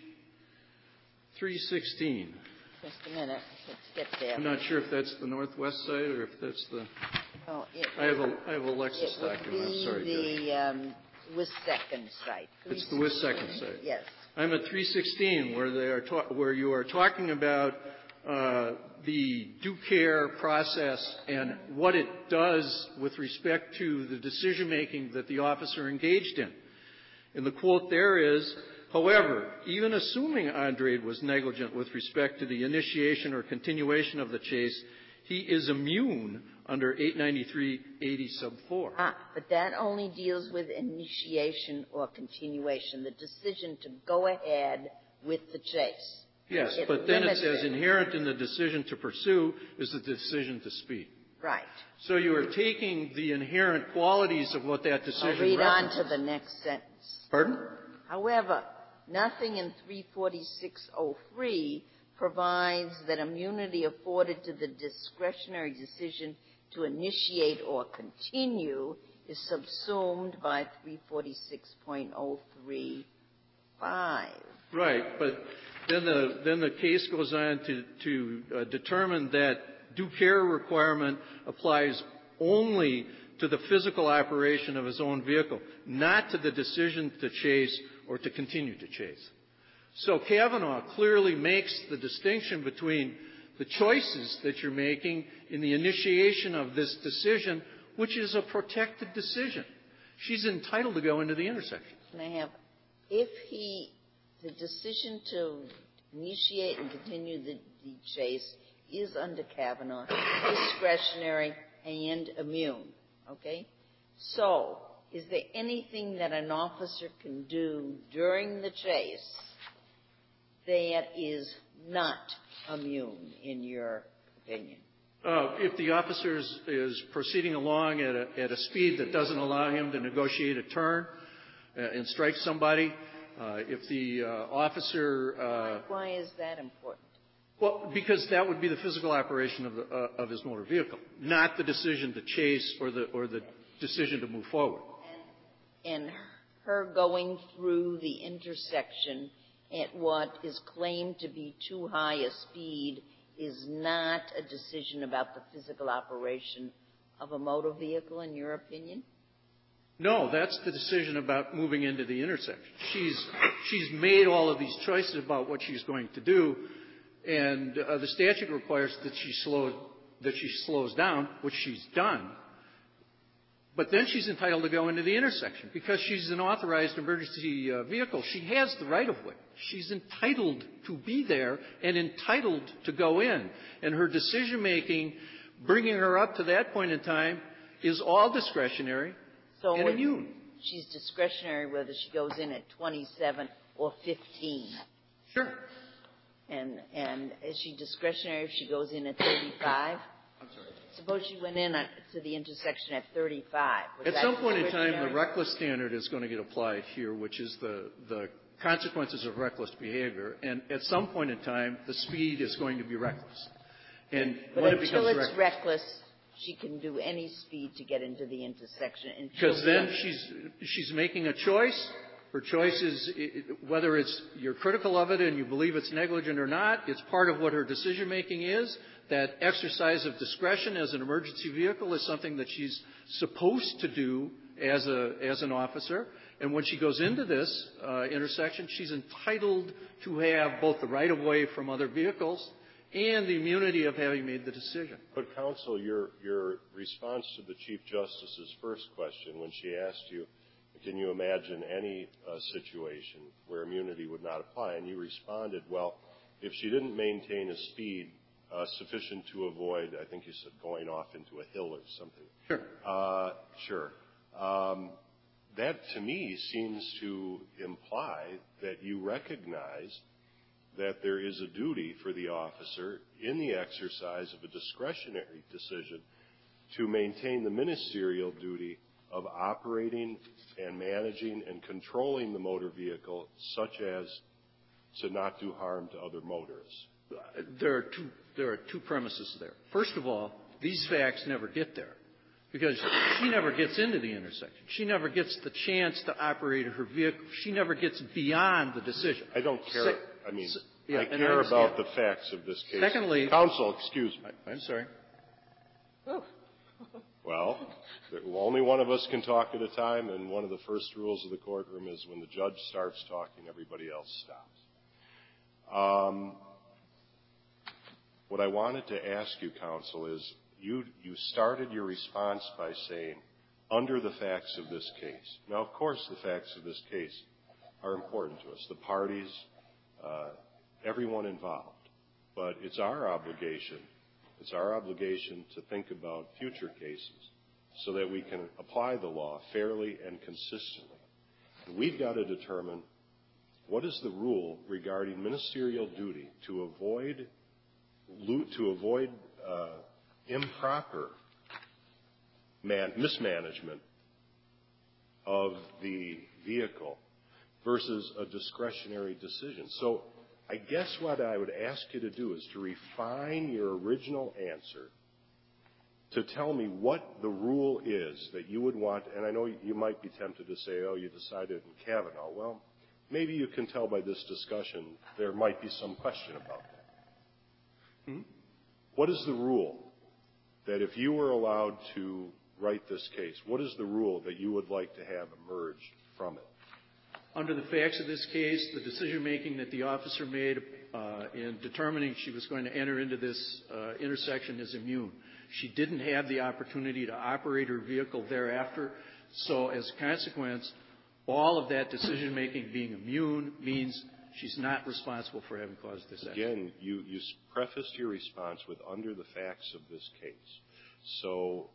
three sixteen. Just a minute. Let's get there. I'm not sure if that's the Northwest side or if that's the... Oh, it, I have a, I have a Lexus it would document. I'm sorry, be Jerry. the um, Wissahickon site. It's the Wissahickon site. Yes. I'm at three sixteen, where they are ta- where you are talking about uh, the due care process and what it does with respect to the decision making that the officer engaged in. And the quote there is, however, even assuming Andrade was negligent with respect to the initiation or continuation of the chase, he is immune under eight ninety-three eighty sub four. Ah, but that only deals with initiation or continuation, the decision to go ahead with the chase. Yes, it but then it says it. inherent in the decision to pursue is the decision to speed. Right. So you are taking the inherent qualities of what that decision I'll read references. on to the next sentence. Pardon? However, nothing in three forty-six oh three provides that immunity afforded to the discretionary decision to initiate or continue is subsumed by three forty-six point oh three five. Right, but then the then the case goes on to to uh, determine that due care requirement applies only to the physical operation of his own vehicle, not to the decision to chase or to continue to chase. So Kavanaugh clearly makes the distinction between the choices that you're making in the initiation of this decision, which is a protected decision. She's entitled to go into the intersection. Can I have, if he, the decision to initiate and continue the, the chase is under Kavanaugh, discretionary and immune, okay? So, is there anything that an officer can do during the chase that is not immune, in your opinion? Uh, if the officer is, is proceeding along at a, at a speed that doesn't allow him to negotiate a turn uh, and strike somebody, uh, if the uh, officer... Uh, Why is that important? Well, because that would be the physical operation of, the, uh, of his motor vehicle, not the decision to chase or the, or the decision to move forward. and her going through the intersection at what is claimed to be too high a speed is not a decision about the physical operation of a motor vehicle, in your opinion? No, that's the decision about moving into the intersection. She's she's made all of these choices about what she's going to do, and uh, the statute requires that she slows that she slows down, which she's done. But then she's entitled to go into the intersection because she's an authorized emergency uh, vehicle. She has the right of way. She's entitled to be there and entitled to go in. And her decision making, bringing her up to that point in time, is all discretionary. So and immune. She's discretionary whether she goes in at twenty-seven or fifteen. Sure. And and is she discretionary if she goes in at thirty-five? I'm sorry. Suppose she went in at, to the intersection at thirty-five. Was At that some point in time, discretionary? the reckless standard is going to get applied here, which is the, the consequences of reckless behavior. And at some point in time, the speed is going to be reckless. And but when it until becomes it's reckless, reckless, she can do any speed to get into the intersection. because then she's she's making a choice. Her choice is whether it's you're critical of it and you believe it's negligent or not. It's part of what her decision making is. That exercise of discretion as an emergency vehicle is something that she's supposed to do as a as an officer. And when she goes into this uh, intersection, she's entitled to have both the right of way from other vehicles and the immunity of having made the decision. But, counsel, your your response to the Chief Justice's first question when she asked you, can you imagine any uh, situation where immunity would not apply? And you responded, well, if she didn't maintain a speed uh, sufficient to avoid, I think you said, going off into a hill or something. Sure. Uh, sure. Um, that, to me, seems to imply that you recognize that there is a duty for the officer in the exercise of a discretionary decision to maintain the ministerial duty of operating and managing and controlling the motor vehicle such as to not do harm to other motorists. There are two, there are two premises there. First of all, these facts never get there because she never gets into the intersection. She never gets the chance to operate her vehicle. She never gets beyond the decision. I don't care. Se- I mean, se- yeah, I and care I about the facts of this case. Secondly, counsel, excuse me. I, I'm sorry. Well, only one of us can talk at a time, and one of the first rules of the courtroom is when the judge starts talking, everybody else stops. Um, what I wanted to ask you, counsel, is you, you started your response by saying, under the facts of this case. Now, of course, the facts of this case are important to us, the parties, uh, everyone involved. But it's our obligation It's our obligation to think about future cases so that we can apply the law fairly and consistently. And we've got to determine what is the rule regarding ministerial duty to avoid to avoid uh, improper man, mismanagement of the vehicle versus a discretionary decision. So I guess what I would ask you to do is to refine your original answer to tell me what the rule is that you would want. And I know you might be tempted to say, oh, you decided in Kavanaugh. Well, maybe you can tell by this discussion there might be some question about that. Hmm? What is the rule that if you were allowed to write this case, what is the rule that you would like to have emerged from it? Under the facts of this case, the decision-making that the officer made uh, in determining she was going to enter into this uh, intersection is immune. She didn't have the opportunity to operate her vehicle thereafter, so as a consequence, all of that decision-making being immune means she's not responsible for having caused this accident. Again, you, you prefaced your response with under the facts of this case. So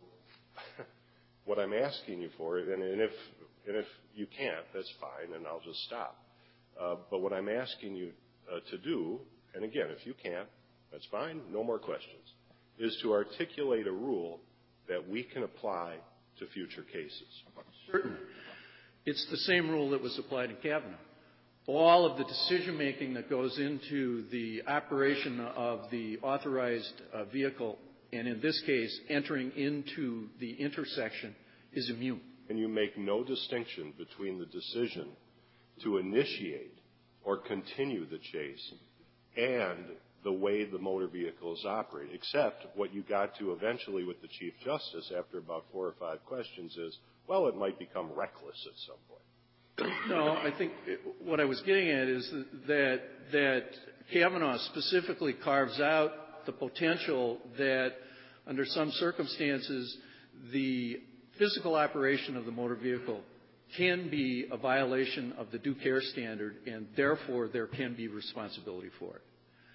what I'm asking you for, and, and if And if you can't, that's fine, and I'll just stop. Uh, but what I'm asking you uh, to do, and again, if you can't, that's fine, no more questions, is to articulate a rule that we can apply to future cases. Certainly. It's the same rule that was applied in Kavanaugh. All of the decision-making that goes into the operation of the authorized uh, vehicle, and in this case, entering into the intersection, is immune. and you make no distinction between the decision to initiate or continue the chase and the way the motor vehicles operate, except what you got to eventually with the Chief Justice after about four or five questions is, well, it might become reckless at some point. No, I think it, what I was getting at is that that Kavanaugh specifically carves out the potential that under some circumstances the physical operation of the motor vehicle can be a violation of the due care standard, and therefore there can be responsibility for it.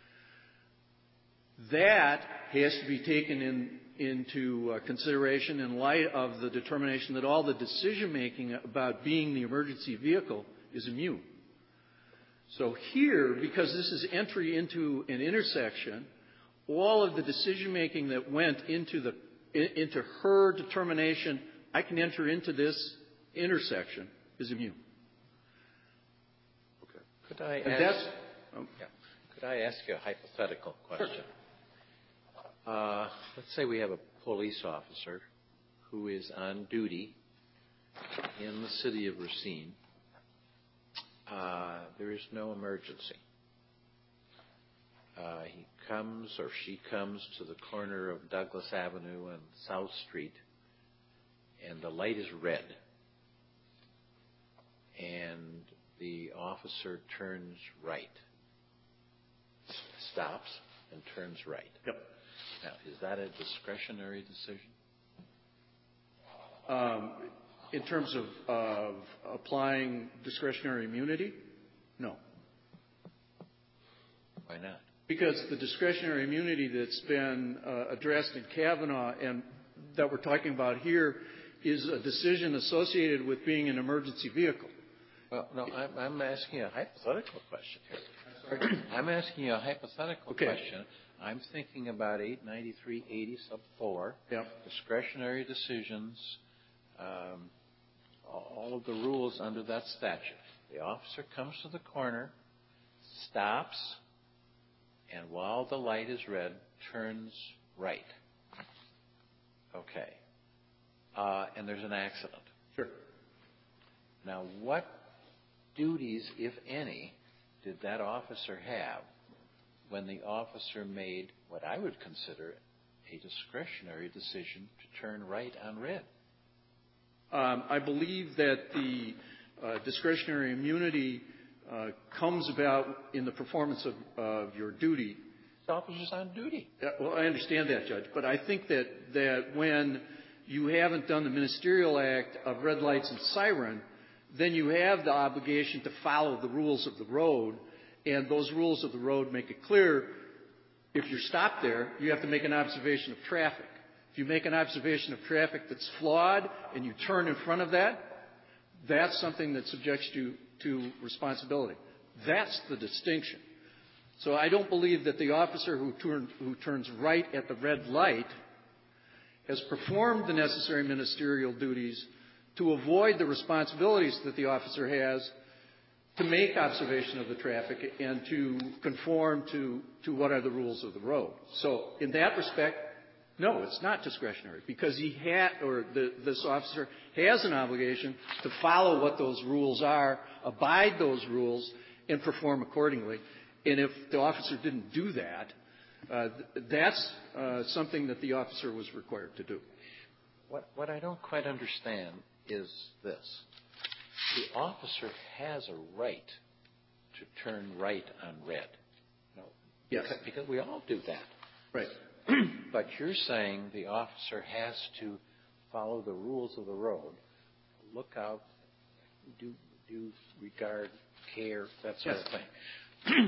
That has to be taken in, into uh, consideration in light of the determination that all the decision-making about being the emergency vehicle is immune. So here, because this is entry into an intersection, all of the decision-making that went into the into her determination, I can enter into this intersection, is immune. Okay. Could I And ask, that's, um, yeah. Could I ask you a hypothetical question? Uh, let's say we have a police officer who is on duty in the city of Racine. Uh, there is no emergency. Uh, he comes or she comes to the corner of Douglas Avenue and South Street, and the light is red. And the officer turns right, stops and turns right. Yep. Now, is that a discretionary decision? Um, in terms of, of applying discretionary immunity, no. Why not? Because the discretionary immunity that's been uh, addressed in Kavanaugh and that we're talking about here is a decision associated with being an emergency vehicle. Well, no, I'm, I'm asking you a hypothetical question here. I'm sorry? I'm asking you a hypothetical Okay. question. I'm thinking about eight ninety-three eighty sub four, Yep. discretionary decisions, um, all of the rules under that statute. The officer comes to the corner, stops, and while the light is red, turns right. Okay. Uh, and there's an accident. Sure. Now, what duties, if any, did that officer have when the officer made what I would consider a discretionary decision to turn right on red? Um, I believe that the uh, discretionary immunity uh, comes about in the performance of, of your duty. The officer's on duty. Uh, well, I understand that, Judge, but I think that, that when you haven't done the ministerial act of red lights and siren, then you have the obligation to follow the rules of the road, and those rules of the road make it clear if you're stopped there, you have to make an observation of traffic. If you make an observation of traffic that's flawed and you turn in front of that, that's something that subjects you to responsibility. That's the distinction. So I don't believe that the officer who, turn, who turns right at the red light has performed the necessary ministerial duties to avoid the responsibilities that the officer has to make observation of the traffic and to conform to, to what are the rules of the road. So in that respect, no, it's not discretionary because he had, or the, this officer has an obligation to follow what those rules are, abide those rules, and perform accordingly. And if the officer didn't do that, uh, th- that's uh, something that the officer was required to do. What, what I don't quite understand is this. The officer has a right to turn right on red. No, Yes. Because, because we all do that. Right. But you're saying the officer has to follow the rules of the road, look out, do, do regard, care, that sort Yes. of thing.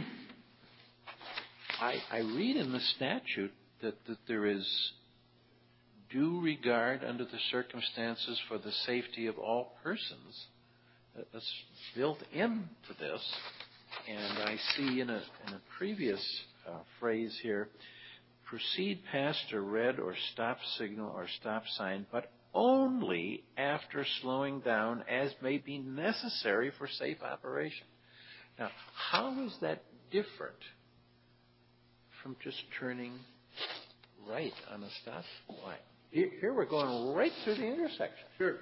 I, I read in the statute that, that there is due regard under the circumstances for the safety of all persons. That's built into this. And I see in a, in a previous uh, phrase here, proceed past a red or stop signal or stop sign, but only after slowing down as may be necessary for safe operation. Now, how is that different from just turning right on a stop line? Here, here we're going right through the intersection. Sure.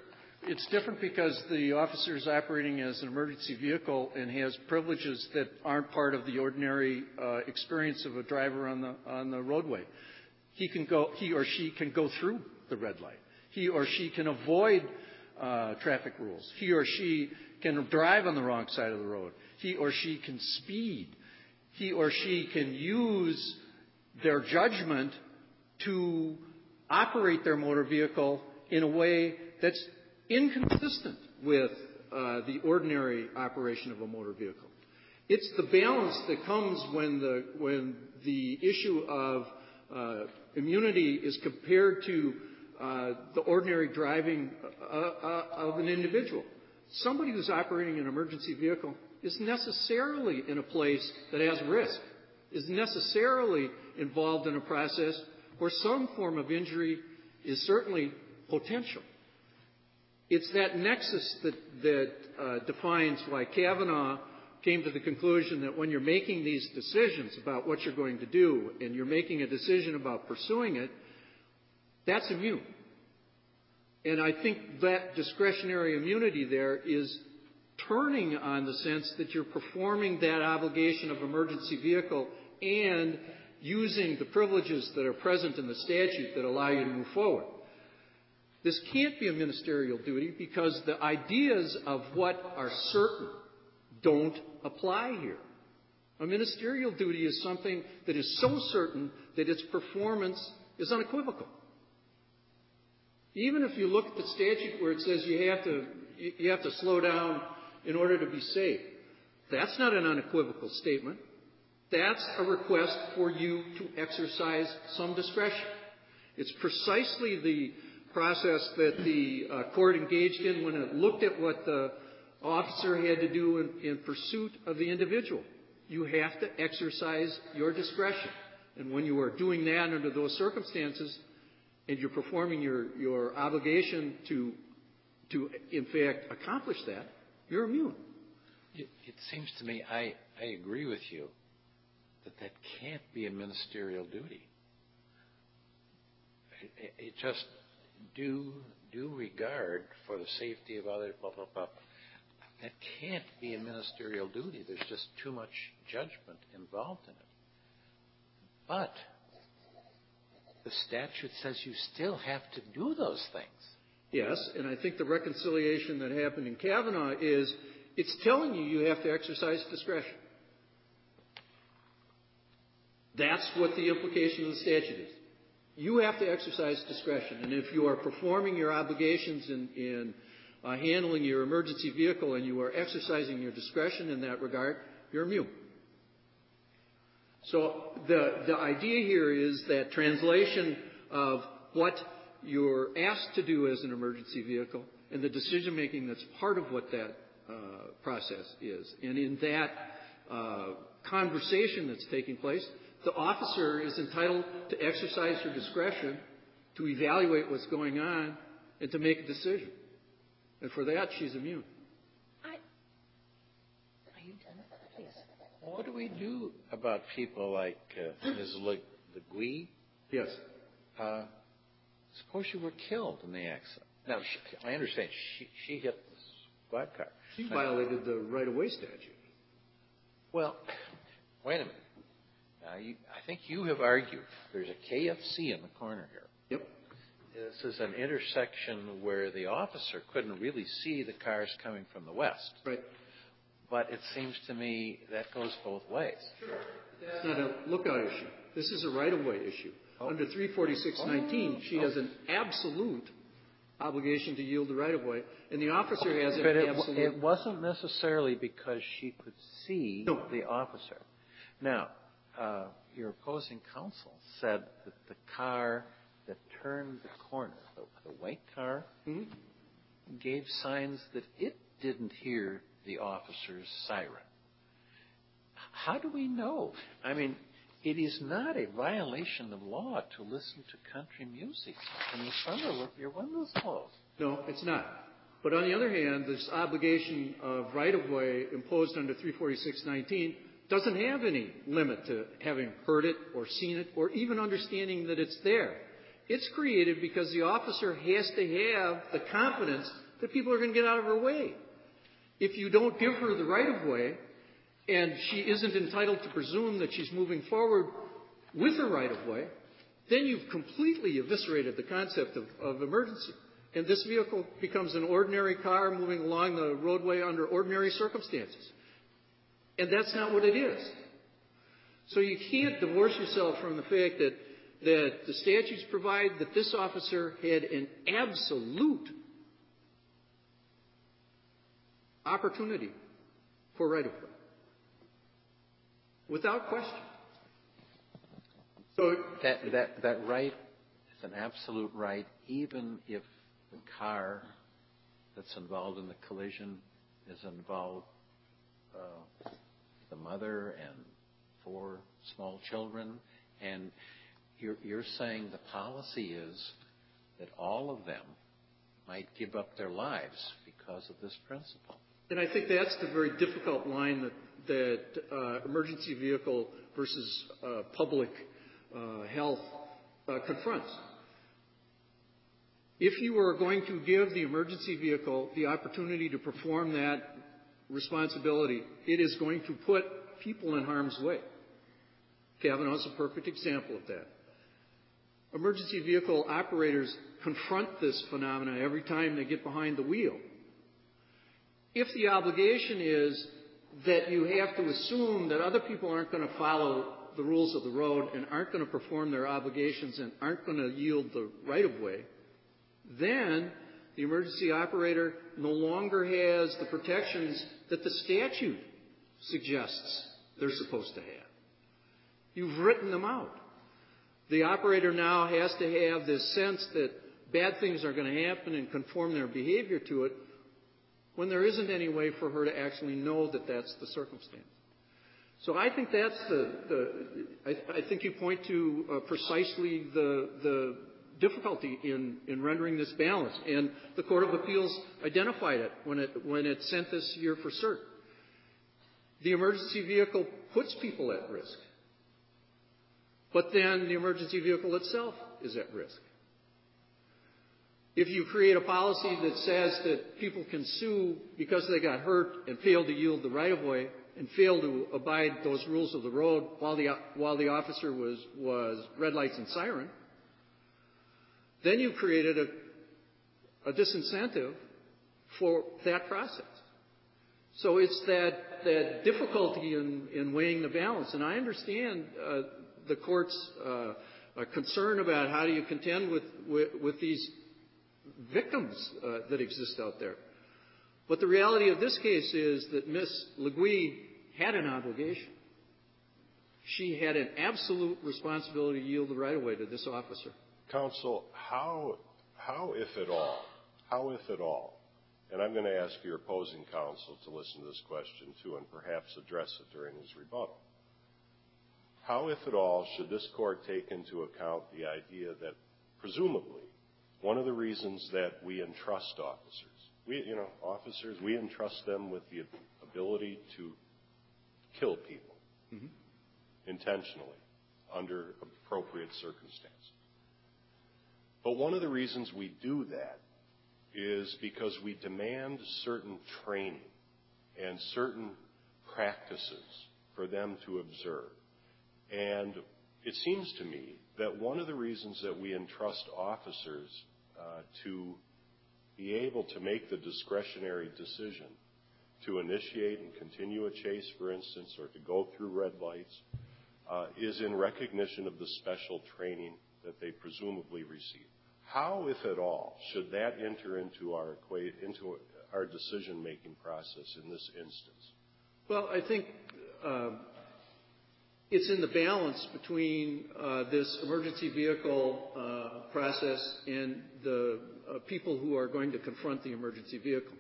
It's different because the officer is operating as an emergency vehicle and has privileges that aren't part of the ordinary uh, experience of a driver on the on the roadway. He can go, he or she can go through the red light. He or she can avoid uh, traffic rules. He or she can drive on the wrong side of the road. He or she can speed. He or she can use their judgment to operate their motor vehicle in a way that's inconsistent with uh, the ordinary operation of a motor vehicle. It's the balance that comes when the when the issue of uh, immunity is compared to uh, the ordinary driving uh, uh, of an individual. Somebody who's operating an emergency vehicle is necessarily in a place that has risk, is necessarily involved in a process where some form of injury is certainly potential. It's that nexus that, that uh, defines why Kavanaugh came to the conclusion that when you're making these decisions about what you're going to do and you're making a decision about pursuing it, that's immune. And I think that discretionary immunity there is turning on the sense that you're performing that obligation of emergency vehicle and using the privileges that are present in the statute that allow you to move forward. This can't be a ministerial duty because the ideas of what are certain don't apply here. A ministerial duty is something that is so certain that its performance is unequivocal. Even if you look at the statute where it says you have to you have to slow down in order to be safe, that's not an unequivocal statement. That's a request for you to exercise some discretion. It's precisely the process that the uh, court engaged in when it looked at what the officer had to do in, in pursuit of the individual. You have to exercise your discretion. And when you are doing that under those circumstances and you're performing your, your obligation to, to, in fact, accomplish that, you're immune. It, it seems to me, I, I agree with you, that that can't be a ministerial duty. It, it just due, due regard for the safety of others, blah, blah, blah. That can't be a ministerial duty. There's just too much judgment involved in it. But the statute says you still have to do those things. Yes, and I think the reconciliation that happened in Kavanaugh is it's telling you you have to exercise discretion. That's what the implication of the statute is. You have to exercise discretion, and if you are performing your obligations in, in uh, handling your emergency vehicle and you are exercising your discretion in that regard, you're immune. So the, the idea here is that translation of what you're asked to do as an emergency vehicle and the decision-making that's part of what that uh, process is. And in that uh, conversation that's taking place, the officer is entitled to exercise her discretion to evaluate what's going on and to make a decision. And for that, she's immune. I, are you done? Please. What do we do about people like uh, Miz Le, Legui? Yes. Uh, suppose she were killed in the accident. Now, she, I understand she, she hit the squad car. She violated the right-of-way statute. Well, wait a minute. Now, you, I think you have argued there's a K F C in the corner here. Yep. This is an intersection where the officer couldn't really see the cars coming from the west. Right. But it seems to me that goes both ways. Sure. That's not a lookout issue. This is a right-of-way issue. Oh. Under three forty-six nineteen, oh. she has an absolute obligation to yield the right-of-way, and the officer has an but it, absolute... it wasn't necessarily because she could see no. the officer. Now, uh, your opposing counsel said that the car that turned the corner, the, the white car, mm-hmm. gave signs that it didn't hear the officer's siren. How do we know? I mean, it is not a violation of law to listen to country music in the summer with your windows closed. No, it's not. But on the other hand, this obligation of right-of-way imposed under three forty-six nineteen doesn't have any limit to having heard it or seen it or even understanding that it's there. It's created because the officer has to have the confidence that people are going to get out of her way. If you don't give her the right-of-way, and she isn't entitled to presume that she's moving forward with her right-of-way, then you've completely eviscerated the concept of, of emergency. And this vehicle becomes an ordinary car moving along the roadway under ordinary circumstances. And that's not what it is. So you can't divorce yourself from the fact that, that the statutes provide that this officer had an absolute opportunity for right-of-way. Without question. So that, that, that right is an absolute right, even if the car that's involved in the collision is involved uh, the mother and four small children. And you're, you're saying the policy is that all of them might give up their lives because of this principle. And I think that's the very difficult line that, that uh, emergency vehicle versus uh, public uh, health uh, confronts. If you are going to give the emergency vehicle the opportunity to perform that responsibility, it is going to put people in harm's way. Kavanaugh is a perfect example of that. Emergency vehicle operators confront this phenomena every time they get behind the wheel. If the obligation is that you have to assume that other people aren't going to follow the rules of the road and aren't going to perform their obligations and aren't going to yield the right-of-way, then the emergency operator no longer has the protections that the statute suggests they're supposed to have. You've written them out. The operator now has to have this sense that bad things are going to happen and conform their behavior to it when there isn't any way for her to actually know that that's the circumstance. So I think that's the, the I, I think you point to uh, precisely the, the difficulty in, in rendering this balance. And the Court of Appeals identified it when it, when it sent this here for cert. The emergency vehicle puts people at risk. But then the emergency vehicle itself is at risk. If you create a policy that says that people can sue because they got hurt and failed to yield the right-of-way and failed to abide those rules of the road while the, while the officer was, was red lights and siren, then you've created a, a disincentive for that process. So it's that, that difficulty in, in weighing the balance. And I understand uh, the Court's uh, concern about how do you contend with, with, with these victims uh, that exist out there. But the reality of this case is that Miss Legui had an obligation. She had an absolute responsibility to yield the right-of-way to this officer. Counsel, how, how if at all, how if at all, and I'm going to ask your opposing counsel to listen to this question too and perhaps address it during his rebuttal. How, if at all, should this Court take into account the idea that presumably one of the reasons that we entrust officers, we, you know, officers, we entrust them with the ability to kill people mm-hmm. intentionally under appropriate circumstances. But one of the reasons we do that is because we demand certain training and certain practices for them to observe. And it seems to me that one of the reasons that we entrust officers uh, to be able to make the discretionary decision to initiate and continue a chase, for instance, or to go through red lights, uh, is in recognition of the special training that they presumably receive. How, if at all, should that enter into our into our decision-making process in this instance? Well, I think uh, it's in the balance between uh, this emergency vehicle uh, process and the uh, people who are going to confront the emergency vehicle.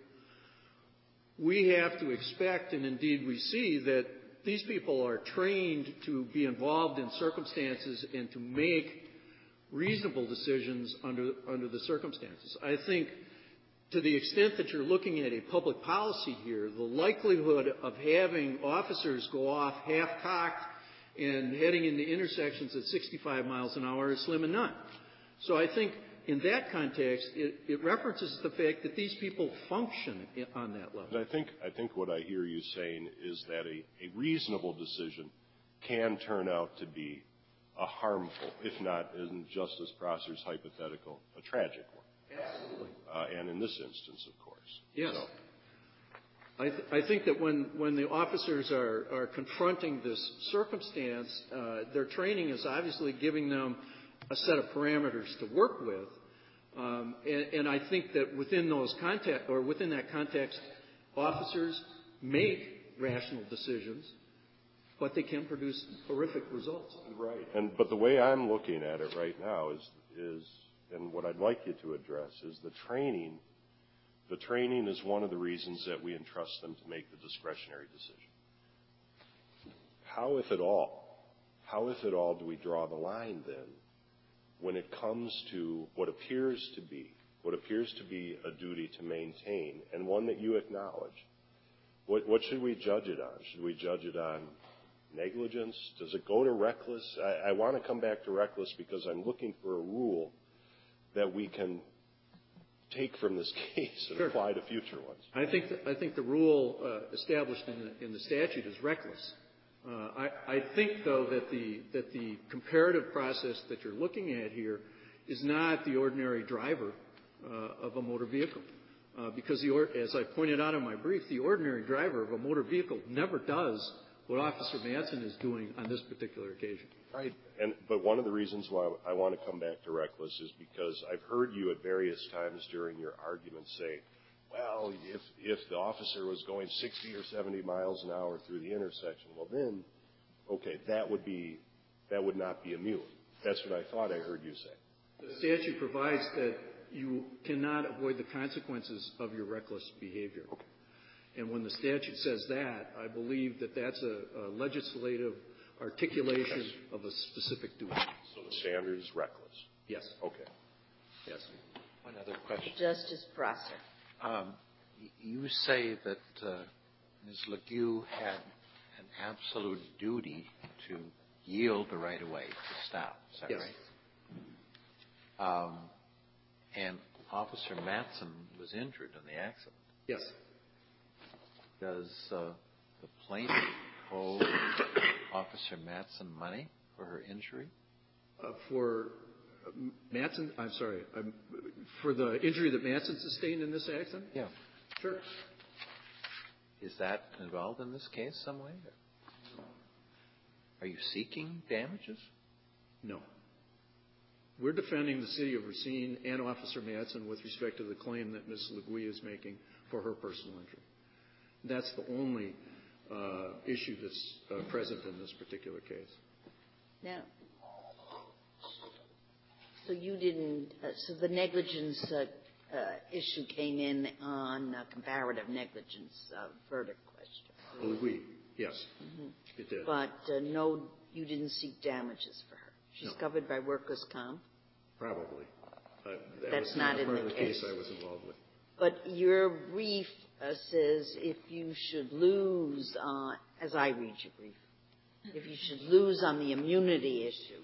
We have to expect, and indeed we see, that these people are trained to be involved in circumstances and to make reasonable decisions under, under the circumstances. I think to the extent that you're looking at a public policy here, the likelihood of having officers go off half-cocked and heading into intersections at sixty-five miles an hour is slim and none. So I think in that context, it, it references the fact that these people function on that level. But I think, I think what I hear you saying is that a, a reasonable decision can turn out to be a harmful, if not, in Justice Prosser's hypothetical, a tragic one. Absolutely. Uh, and in this instance, of course. Yes. So. I, th- I think that when, when the officers are, are confronting this circumstance, uh, their training is obviously giving them a set of parameters to work with. Um, and, and I think that within those context, or within that context, officers make rational decisions, but they can produce horrific results. Right. And but the way I'm looking at it right now is is and what I'd like you to address is the training. The training is one of the reasons that we entrust them to make the discretionary decision. How, if at all, how, if at all, do we draw the line then when it comes to what appears to be, what appears to be a duty to maintain, and one that you acknowledge? What, what should we judge it on? Should we judge it on negligence? Does it go to reckless? I, I want to come back to reckless because I'm looking for a rule that we can take from this case and Sure. apply to future ones. I think the, I think the rule uh, established in the, in the statute is reckless. Uh, I, I think, though, that the that the comparative process that you're looking at here is not the ordinary driver uh, of a motor vehicle, uh, because the or, as I pointed out in my brief, the ordinary driver of a motor vehicle never does what Officer Madsen is doing on this particular occasion. Right. And but one of the reasons why I want to come back to reckless is because I've heard you at various times during your argument say, well, if if the officer was going sixty or seventy miles an hour through the intersection, well then, okay, that would be that would not be immune. That's what I thought I heard you say. The statute provides that you cannot avoid the consequences of your reckless behavior. Okay. And when the statute says that, I believe that that's a, a legislative articulation Yes. of a specific duty. So the standard is reckless. Yes. Okay. Yes. One other question. Justice Prosser. Um, y- you say that uh, Miz LeGue had an absolute duty to yield the right of way to stop. Is that Yes. right? Um, and Officer Madsen was injured in the accident. Yes. Does uh, the plaintiff owe Officer Madsen money for her injury? Uh, for uh, Madsen, I'm sorry, um, for the injury that Madsen sustained in this accident? Yeah. Sure. Is that involved in this case some way? Are you seeking damages? No. We're defending the city of Racine and Officer Madsen with respect to the claim that Miz LeGue is making for her personal injury. That's the only uh, issue that's uh, present in this particular case. Now, so you didn't, uh, so the negligence uh, uh, issue came in on uh, comparative negligence uh, verdict question. LeGue, yes, Mm-hmm. it did. But uh, no, you didn't seek damages for her. She's No. covered by workers' comp. Probably. Uh, that That's was not in part the of the case. case I was involved with. But your brief uh, says if you should lose on, as I read your brief, if you should lose on the immunity issue,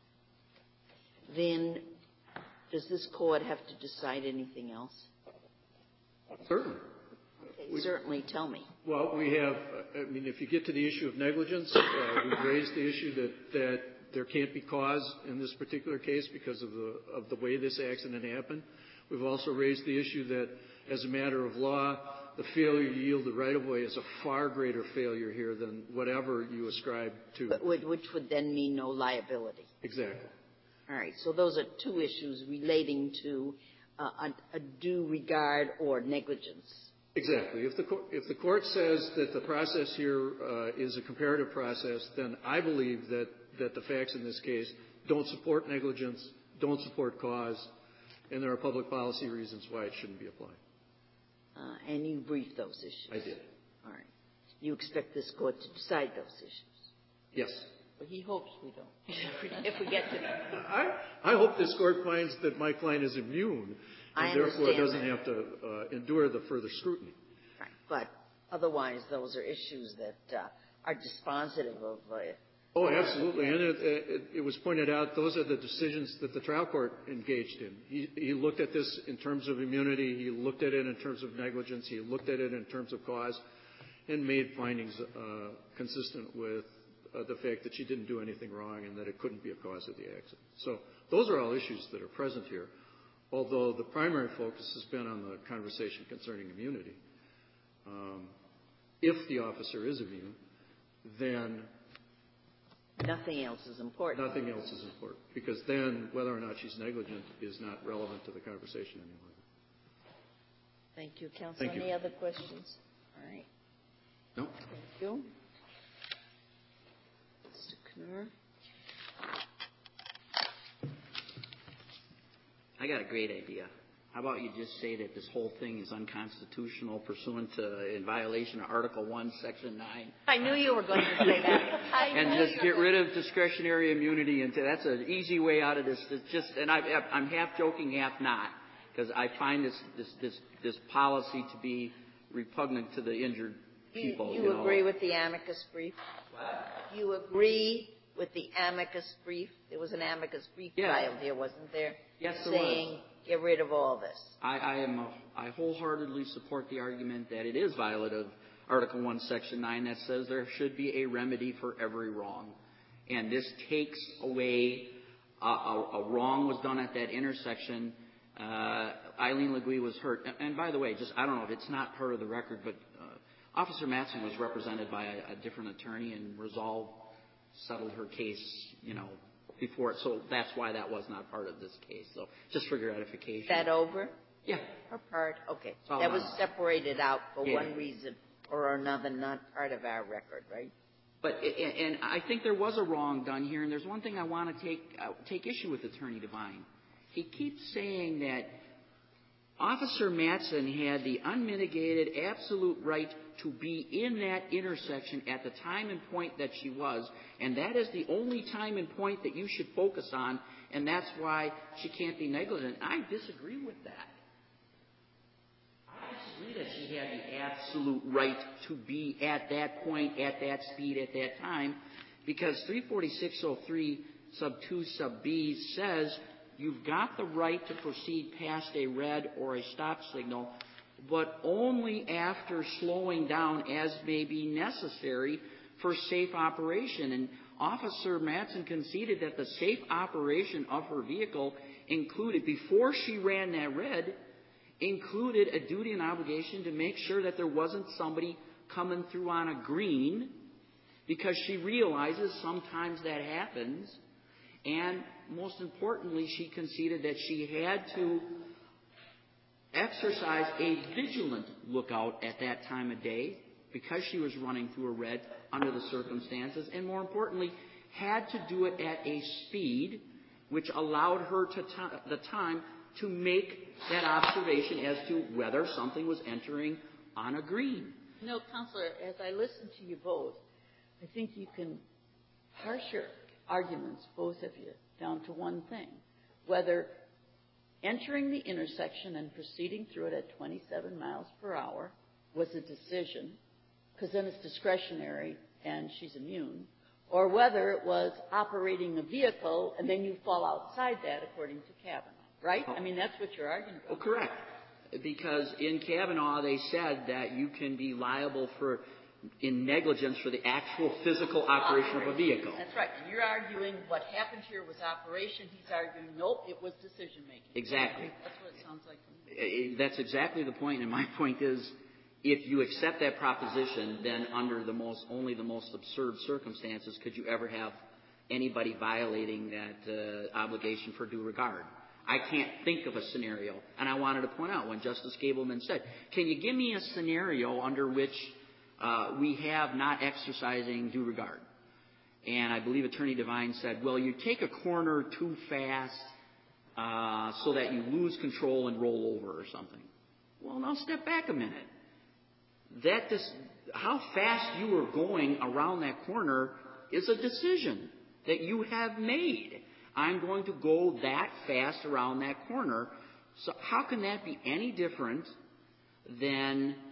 then does this court have to decide anything else? Certainly. Okay, certainly tell me. Well, we have, uh, I mean, if you get to the issue of negligence, uh, we've raised the issue that, that there can't be cause in this particular case because of the, of the way this accident happened. We've also raised the issue that, as a matter of law, the failure to yield the right-of-way is a far greater failure here than whatever you ascribe to. But would- which would then mean no liability. Exactly. All right, so those are two issues relating to uh, a, a due regard or negligence. Exactly. If the, court, if the court says that the process here uh, is a comparative process, then I believe that, that the facts in this case don't support negligence, don't support cause, and there are public policy reasons why it shouldn't be applied. Uh, and you briefed those issues. I did. All right. You expect this court to decide those issues? Yes. But he hopes we don't. if, we, if we get to that. I, I hope this court finds that my client is immune and I therefore understand doesn't that. have to uh, endure the further scrutiny. Right. But otherwise, those are issues that uh, are dispositive of uh, Oh, absolutely. And it, it, it was pointed out those are the decisions that the trial court engaged in. He, he looked at this in terms of immunity. He looked at it in terms of negligence. He looked at it in terms of cause and made findings uh, consistent with uh, the fact that she didn't do anything wrong and that it couldn't be a cause of the accident. So those are all issues that are present here, although the primary focus has been on the conversation concerning immunity. Um, if the officer is immune, then nothing else is important. Nothing else is important, because then whether or not she's negligent is not relevant to the conversation anymore. Thank you, counsel. Thank you. Any other questions? All right. No. Thank you. Mister Knurr. I got a great idea. How about you just say that this whole thing is unconstitutional pursuant to, in violation of Article one, Section nine. I knew you were going to say that. I and knew just you get were rid of discretionary immunity. And that's an easy way out of this. It's just, and I, I'm half joking, half not, because I find this, this, this, this policy to be repugnant to the injured people. You, you, you know. agree with the amicus brief? What? You agree with the amicus brief? There was an amicus brief Yeah. filed here, wasn't there? Yes, there saying, was. Get rid of all this. I, I am. A, I wholeheartedly support the argument that it is violent of Article one, Section nine, that says there should be a remedy for every wrong, and this takes away a, a, a wrong was done at that intersection. Uh, Eileen Legui was hurt, and, and by the way, just I don't know if it's not part of the record, but uh, Officer Matson was represented by a, a different attorney and resolved, settled her case, you know. Before it, so that's why that was not part of this case. So just for your edification. Is that over? Yeah. Or part? Okay. Oh, that was no. separated out for Yeah. one reason or another, not part of our record, right? But and, and I think there was a wrong done here, and there's one thing I want to take uh, take issue with Attorney Devine. He keeps saying that Officer Matson had the unmitigated, absolute right to be in that intersection at the time and point that she was, and that is the only time and point that you should focus on, and that's why she can't be negligent. I disagree with that. I disagree that she had the absolute right to be at that point, at that speed, at that time, because three forty-six oh three sub two sub B says you've got the right to proceed past a red or a stop signal, but only after slowing down as may be necessary for safe operation. And Officer Matson conceded that the safe operation of her vehicle included, before she ran that red, included a duty and obligation to make sure that there wasn't somebody coming through on a green, because she realizes sometimes that happens. And most importantly, she conceded that she had to exercise a vigilant lookout at that time of day because she was running through a red under the circumstances, and more importantly, had to do it at a speed which allowed her to t- the time to make that observation as to whether something was entering on a green. You know, Counselor, as I listen to you both, I think you can parse your arguments, both of you, down to one thing: whether entering the intersection and proceeding through it at twenty-seven miles per hour was a decision, because then it's discretionary and she's immune, or whether it was operating a vehicle and then you fall outside that according to Kavanaugh, right? I mean, that's what you're arguing about. Well, correct. Because in Kavanaugh, they said that you can be liable for in negligence for the actual physical operation, operation of a vehicle. That's right. And you're arguing what happened here was operation. He's arguing, nope, it was decision-making. Exactly. That's what it sounds like to me. That's exactly the point. And my point is, if you accept that proposition, then under the most, only the most absurd circumstances could you ever have anybody violating that uh, obligation for due regard. I can't think of a scenario. And I wanted to point out when Justice Gableman said, can you give me a scenario under which uh, we have not exercising due regard? And I believe Attorney Devine said, well, you take a corner too fast uh, so that you lose control and roll over or something. Well, now step back a minute. That dis- how fast you are going around that corner is a decision that you have made. I'm going to go that fast around that corner. So how can that be any different than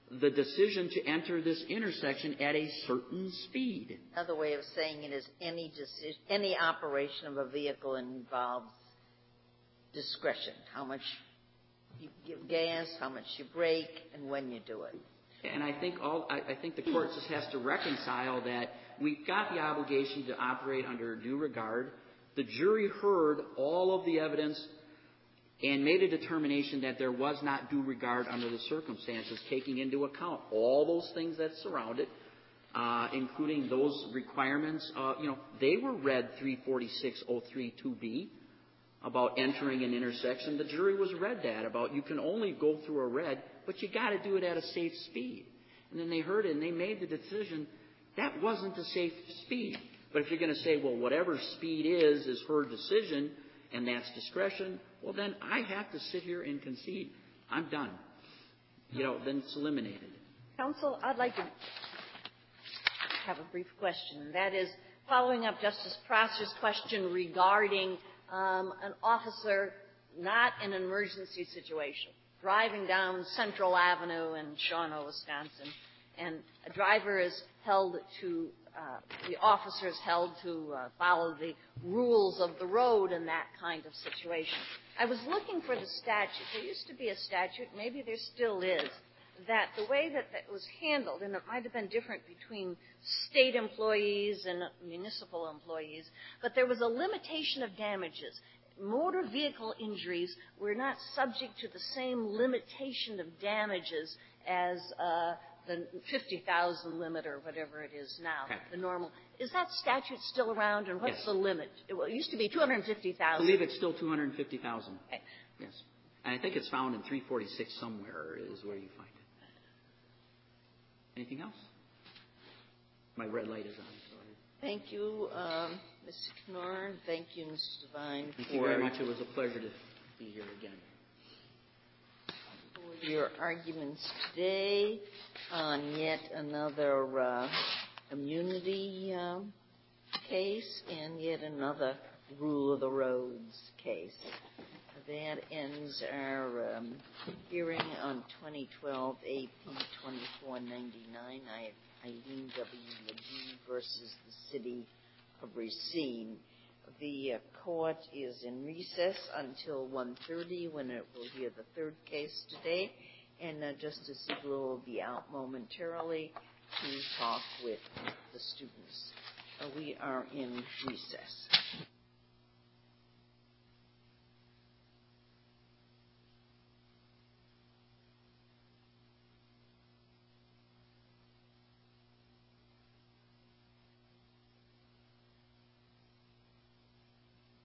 the decision to enter this intersection at a certain speed. Another way of saying it is any decision, any operation of a vehicle involves discretion. How much you give gas, how much you brake, and when you do it. And I think all I, I think the court just has to reconcile that we've got the obligation to operate under due regard. The jury heard all of the evidence and made a determination that there was not due regard under the circumstances, taking into account all those things that surround it, uh, including those requirements. Uh, you know, they were read three forty-six oh three two B about entering an intersection. The jury was read that about you can only go through a red, but you got to do it at a safe speed. And then they heard it and they made the decision that wasn't a safe speed. But if you're going to say, well, whatever speed is is her decision, and that's discretion, well, then I have to sit here and concede I'm done. You know, then it's eliminated. Counsel, I'd like to have a brief question, and that is following up Justice Prosser's question regarding um, an officer not in an emergency situation, driving down Central Avenue in Shawano, Wisconsin, and a driver is held to Uh, the officer is held to uh, follow the rules of the road in that kind of situation. I was looking for the statute. There used to be a statute, maybe there still is, that the way that that was handled, and it might have been different between state employees and municipal employees, but there was a limitation of damages. Motor vehicle injuries were not subject to the same limitation of damages as uh, the fifty thousand limit or whatever it is now, okay. the normal. Is that statute still around, and what's yes. the limit? It, well, it used to be two hundred fifty thousand. I believe it's still two hundred fifty thousand. Okay. Yes. And I think it's found in three forty-six somewhere is where you find it. Anything else? My red light is on. Sorry. Thank you, um, Mister Knorr. Thank you, Mister Devine. Thank you very much. It was a pleasure to be here again. For your arguments today on yet another uh, immunity uh, case and yet another rule of the roads case. That ends our um, hearing on twenty twelve A P twenty-four ninety-nine, Eileen W. McGee versus the City of Racine. The uh, court is in recess until one thirty when it will hear the third case today, and uh, Justice Ziegler will be out momentarily to talk with the students. Uh, we are in recess.